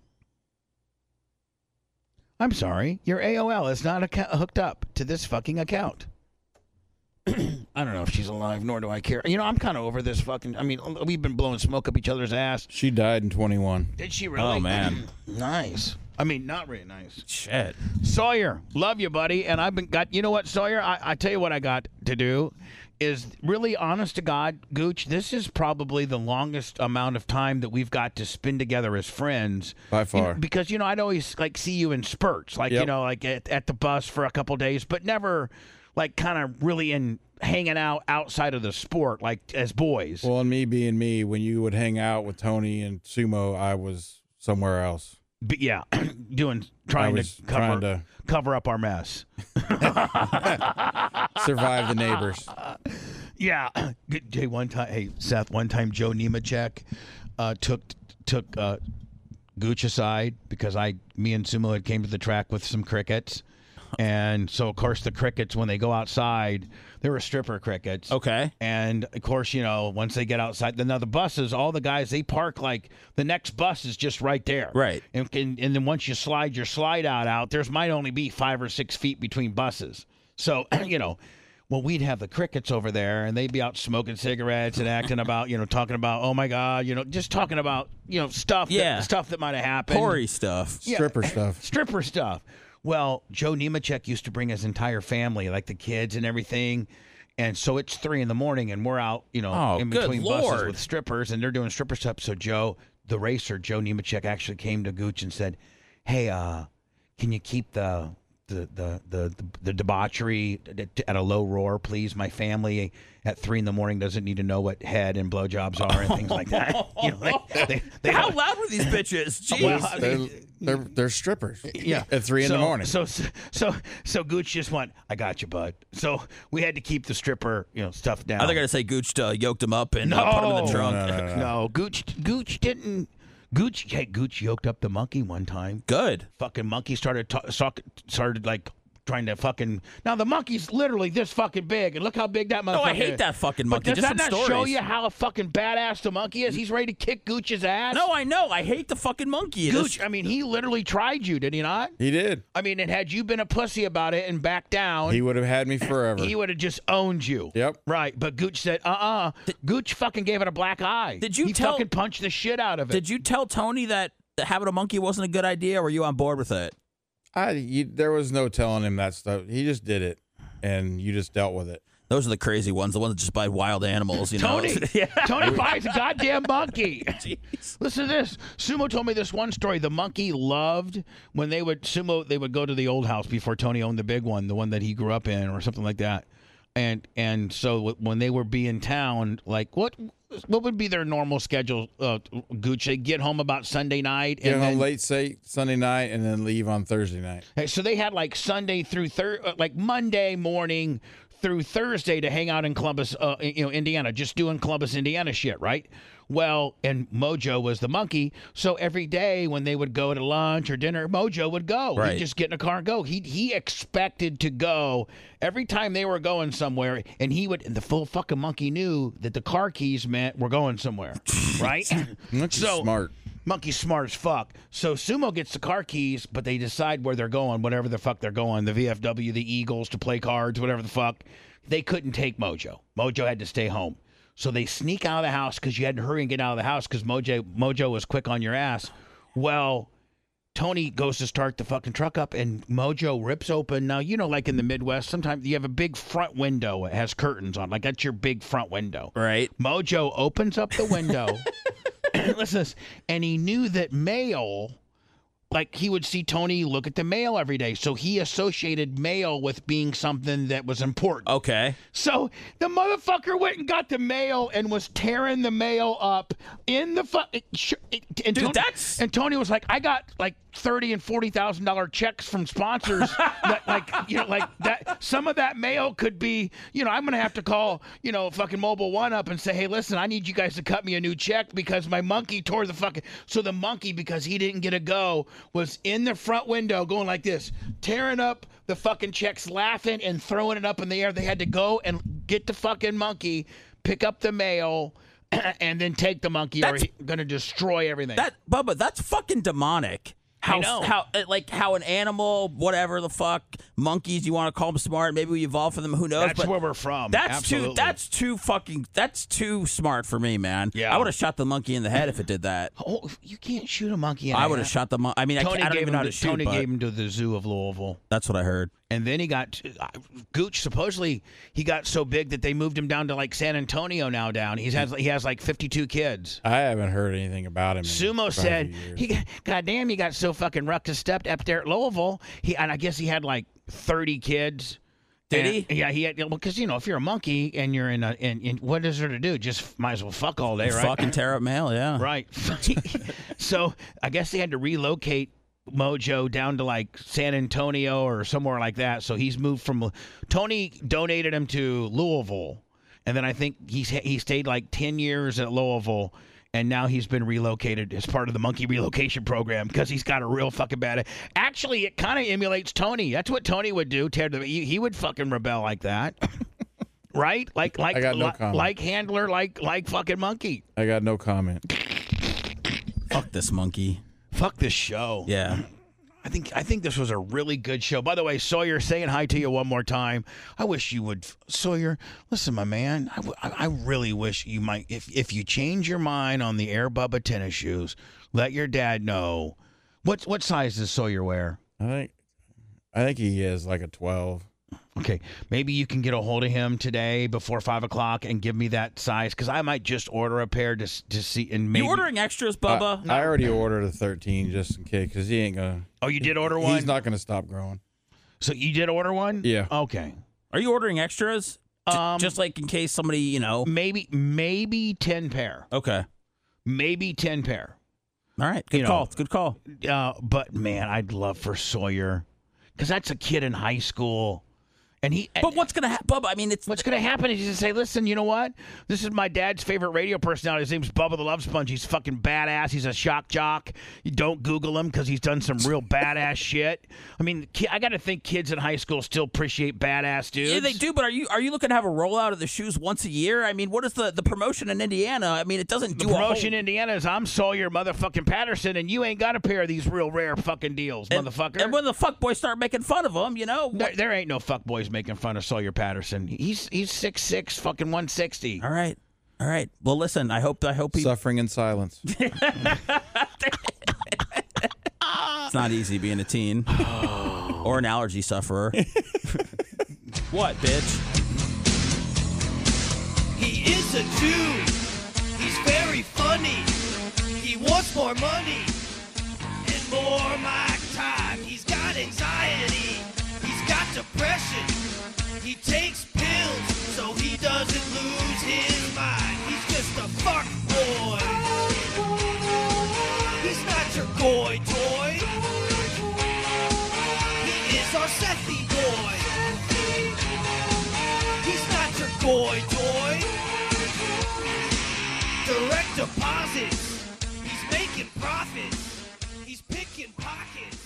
I'm sorry. Your A O L is not account- hooked up to this fucking account. I don't know if she's alive, nor do I care. You know, I'm kind of over this fucking... I mean, we've been blowing smoke up each other's ass. She died in twenty-one. Did she really? Oh, man. Nice. I mean, not really nice. Shit. Sawyer, love you, buddy. And I've been got... You know what, Sawyer? I, I tell you what I got to do is really, honest to God, Gooch, this is probably the longest amount of time that we've got to spend together as friends. By You far. know, because, you know, I'd always, like, see you in spurts. Like, you Yep. know, like at, at the bus for a couple days, but never, like, kind of really in hanging out outside of the sport, like, as boys. Well, and me being me, when you would hang out with Tony and Sumo, I was somewhere else. But yeah, doing trying I was to cover trying to cover up our mess. survive the neighbors. Yeah. Hey, one time, hey Seth. One time, Joe Nemechek uh, took took uh, Gooch aside because I, me and Sumo had came to the track with some crickets, and so of course the crickets when they go outside, they were stripper crickets. Okay. And of course, you know, once they get outside, then now the buses, all the guys, they park like the next bus is just right there. Right. And, and, and then once you slide your slide out out, there's might only be five or six feet between buses. So, you know, well, we'd have the crickets over there and they'd be out smoking cigarettes and acting about, you know, talking about, oh my God, you know, just talking about, you know, stuff, Yeah. that, stuff that might have happened. Corey stuff. Yeah. Stripper stuff. Stripper stuff. Well, Joe Nemechek used to bring his entire family, like the kids and everything. And so it's three in the morning, and we're out, you know, Oh, in good between buses Lord. with strippers, and they're doing stripper stuff. So Joe, the racer, Joe Nemechek, actually came to Gooch and said, "Hey, uh, can you keep the the the the, the debauchery at a low roar, please? My family at three in the morning doesn't need to know what head and blowjobs are and things like that. You know, they, they, they How don't- loud were these bitches? Jeez. Well, I They're, mean, they're, they're strippers. yeah, At three in so, the morning. So so so Gooch just went, I got you, bud. So we had to keep the stripper, you know, stuff down. I think I gotta say Gooch uh, yoked him up and no, uh, put him in the trunk. No, no, no. No, Gooch Gooch didn't. Gooch, hey, Gooch yoked up the monkey one time. Good. Fucking monkey started ta- sock- started like trying to fucking. Now the monkey's literally this fucking big, and look how big that monkey Oh, I is. hate that fucking monkey. But does Just that from not stories. show you how fucking badass the monkey is? He's ready to kick Gooch's ass. No, I know. I hate the fucking monkey. Gooch. This- I mean, he literally tried you, did he not? He did. I mean, and had you been a pussy about it and backed down, He would have had me forever. he would have just owned you. Yep. Right. But Gooch said, uh-uh. Gooch fucking gave it a black eye. Did you he tell- fucking punched the shit out of it. Did you tell Tony that having a monkey wasn't a good idea, or were you on board with it? I, you, there was no telling him that stuff. He just did it, and you just dealt with it. Those are the crazy ones, the ones that just buy wild animals, you know? Tony, yeah. Tony buys a goddamn monkey. Listen to this. Sumo told me this one story. The monkey loved when they would Sumo. They would go to the old house before Tony owned the big one, the one that he grew up in, or something like that. And and so when they would be in town, like what what would be their normal schedule? Uh, Gooch, they get home about Sunday night, Get and home then, late say, Sunday night, and then leave on Thursday night. Hey, so they had like Sunday through thir- uh, like Monday morning through Thursday to hang out in Columbus, uh, you know, Indiana, just doing Columbus, Indiana shit, right? Well, and Mojo was the monkey, so every day when they would go to lunch or dinner, Mojo would go. Right. He'd just get in a car and go. He he expected to go every time they were going somewhere, and he would. And the full fucking monkey knew that the car keys meant we're going somewhere, right? Monkey's so smart. Monkey's smart as fuck. So Sumo gets the car keys, but they decide where they're going, whatever the fuck they're going. The V F W, the Eagles, to play cards, whatever the fuck. They couldn't take Mojo. Mojo had to stay home. So they sneak out of the house because you had to hurry and get out of the house because Mojo, Mojo was quick on your ass. Well, Tony goes to start the fucking truck up, and Mojo rips open. Now, you know, like in the Midwest, sometimes you have a big front window. It has curtains on. Like, that's your big front window. Right. Mojo opens up the window. Listen to this. And he knew that mail, like he would see Tony look at the mail every day. So he associated mail with being something that was important. Okay. So the motherfucker went and got the mail and was tearing the mail up in the fu- and Dude, Tony, that's- and Tony was like, I got like thirty and forty thousand dollar checks from sponsors that like you know like that. Some of that mail could be, you know, I'm gonna have to call, you know, fucking Mobile One up and say, hey, listen, I need you guys to cut me a new check because my monkey tore the fucking. So the monkey, because he didn't get a go, was in the front window going like this, tearing up the fucking checks, laughing and throwing it up in the air. They had to go and get the fucking monkey, pick up the mail. and then take the monkey, That's- or he's going to destroy everything. That Bubba, that's fucking demonic. How, I know. how like how an animal, whatever the fuck, monkeys, you want to call them smart, maybe we evolved from them, who knows? That's but where we're from. That's Absolutely. too that's too fucking that's too smart for me, man. Yeah. I would have shot the monkey in the head if it did that. Oh, you can't shoot a monkey in I the would have head. shot the monkey. I mean, I, Tony can't- I don't gave even him know how to, to shoot, Tony but gave him to the zoo of Louisville. that's what I heard. And then he got uh, Gooch. Supposedly, he got so big that they moved him down to like San Antonio. Now down, he's has he has like fifty-two kids. I haven't heard anything about him. in Sumo quite a said, few years. "He, goddamn, he got so fucking ruckus stepped up there at Louisville. He and I guess he had like thirty kids. Did And- he? Yeah, he had. Well, because you know, if you're a monkey and you're in a, in, in what is there to do? Just might as well fuck all day, right? Fucking tear up mail, yeah. Right. So I guess they had to relocate Mojo down to like San Antonio or somewhere like that. So he's moved from Tony donated him to Louisville, and then I think he's he stayed like ten years at Louisville. And now he's been relocated as part of the monkey relocation program because he's got a real fucking bad. Actually, it kind of emulates Tony. That's what Tony would do. Tear the, he, he would fucking rebel like that, right? Like like I got no li- comment. like handler, like like fucking monkey. I got no comment. Fuck this monkey. Fuck this show. Yeah. I think I think this was a really good show. By the way, Sawyer, saying hi to you one more time. I wish you would, Sawyer. Listen, my man. I, w- I really wish you might, if if you change your mind on the Air Bubba tennis shoes, let your dad know. What what size does Sawyer wear? I think, I think he is like a twelve. Okay, maybe you can get a hold of him today before five o'clock and give me that size because I might just order a pair to s- to see and maybe. You ordering extras, Bubba? I, I already ordered a thirteen just in case because he ain't gonna. Oh, you did order one. He's not gonna stop growing. So you did order one? Yeah. Okay. Are you ordering extras? J- Um, just like in case somebody, you know. Maybe maybe ten pair. Okay. Maybe ten pair. All right. Good You know. call. Good call. Uh, but man, I'd love for Sawyer because that's a kid in high school, and he. But what's gonna happen, Bubba? I mean, it's What's going to happen is he's going to say, listen, you know what? This is my dad's favorite radio personality. His name's Bubba the Love Sponge. He's fucking badass. He's a shock jock. You don't Google him because he's done some real badass shit. I mean, ki- I got to think kids in high school still appreciate badass dudes. yeah, they do. But are you are you looking to have a rollout of the shoes once a year? I mean, what is the, the promotion in Indiana? I mean, it doesn't The do promotion a in Indiana is I'm Sawyer motherfucking Patterson, and you ain't got a pair of these real rare fucking deals, whole, and, motherfucker. And when the fuck boys start making fun of them, you know. there, there ain't no fuckboys making fun of Sawyer Patterson. He's he's six six, fucking one sixty. All right. All right. Well, listen. I hope I hope he. Suffering in silence. It's not easy being a teen or an allergy sufferer. What, bitch? He is a Jew. He's very funny. He wants more money and more Mike Todd. He's got anxiety. He's got depression. He takes pills so he doesn't lose his mind. He's just a fuck boy. He's not your goy toy. He is our Sethy boy. He's not your goy toy. Direct deposits. He's making profits. He's picking pockets.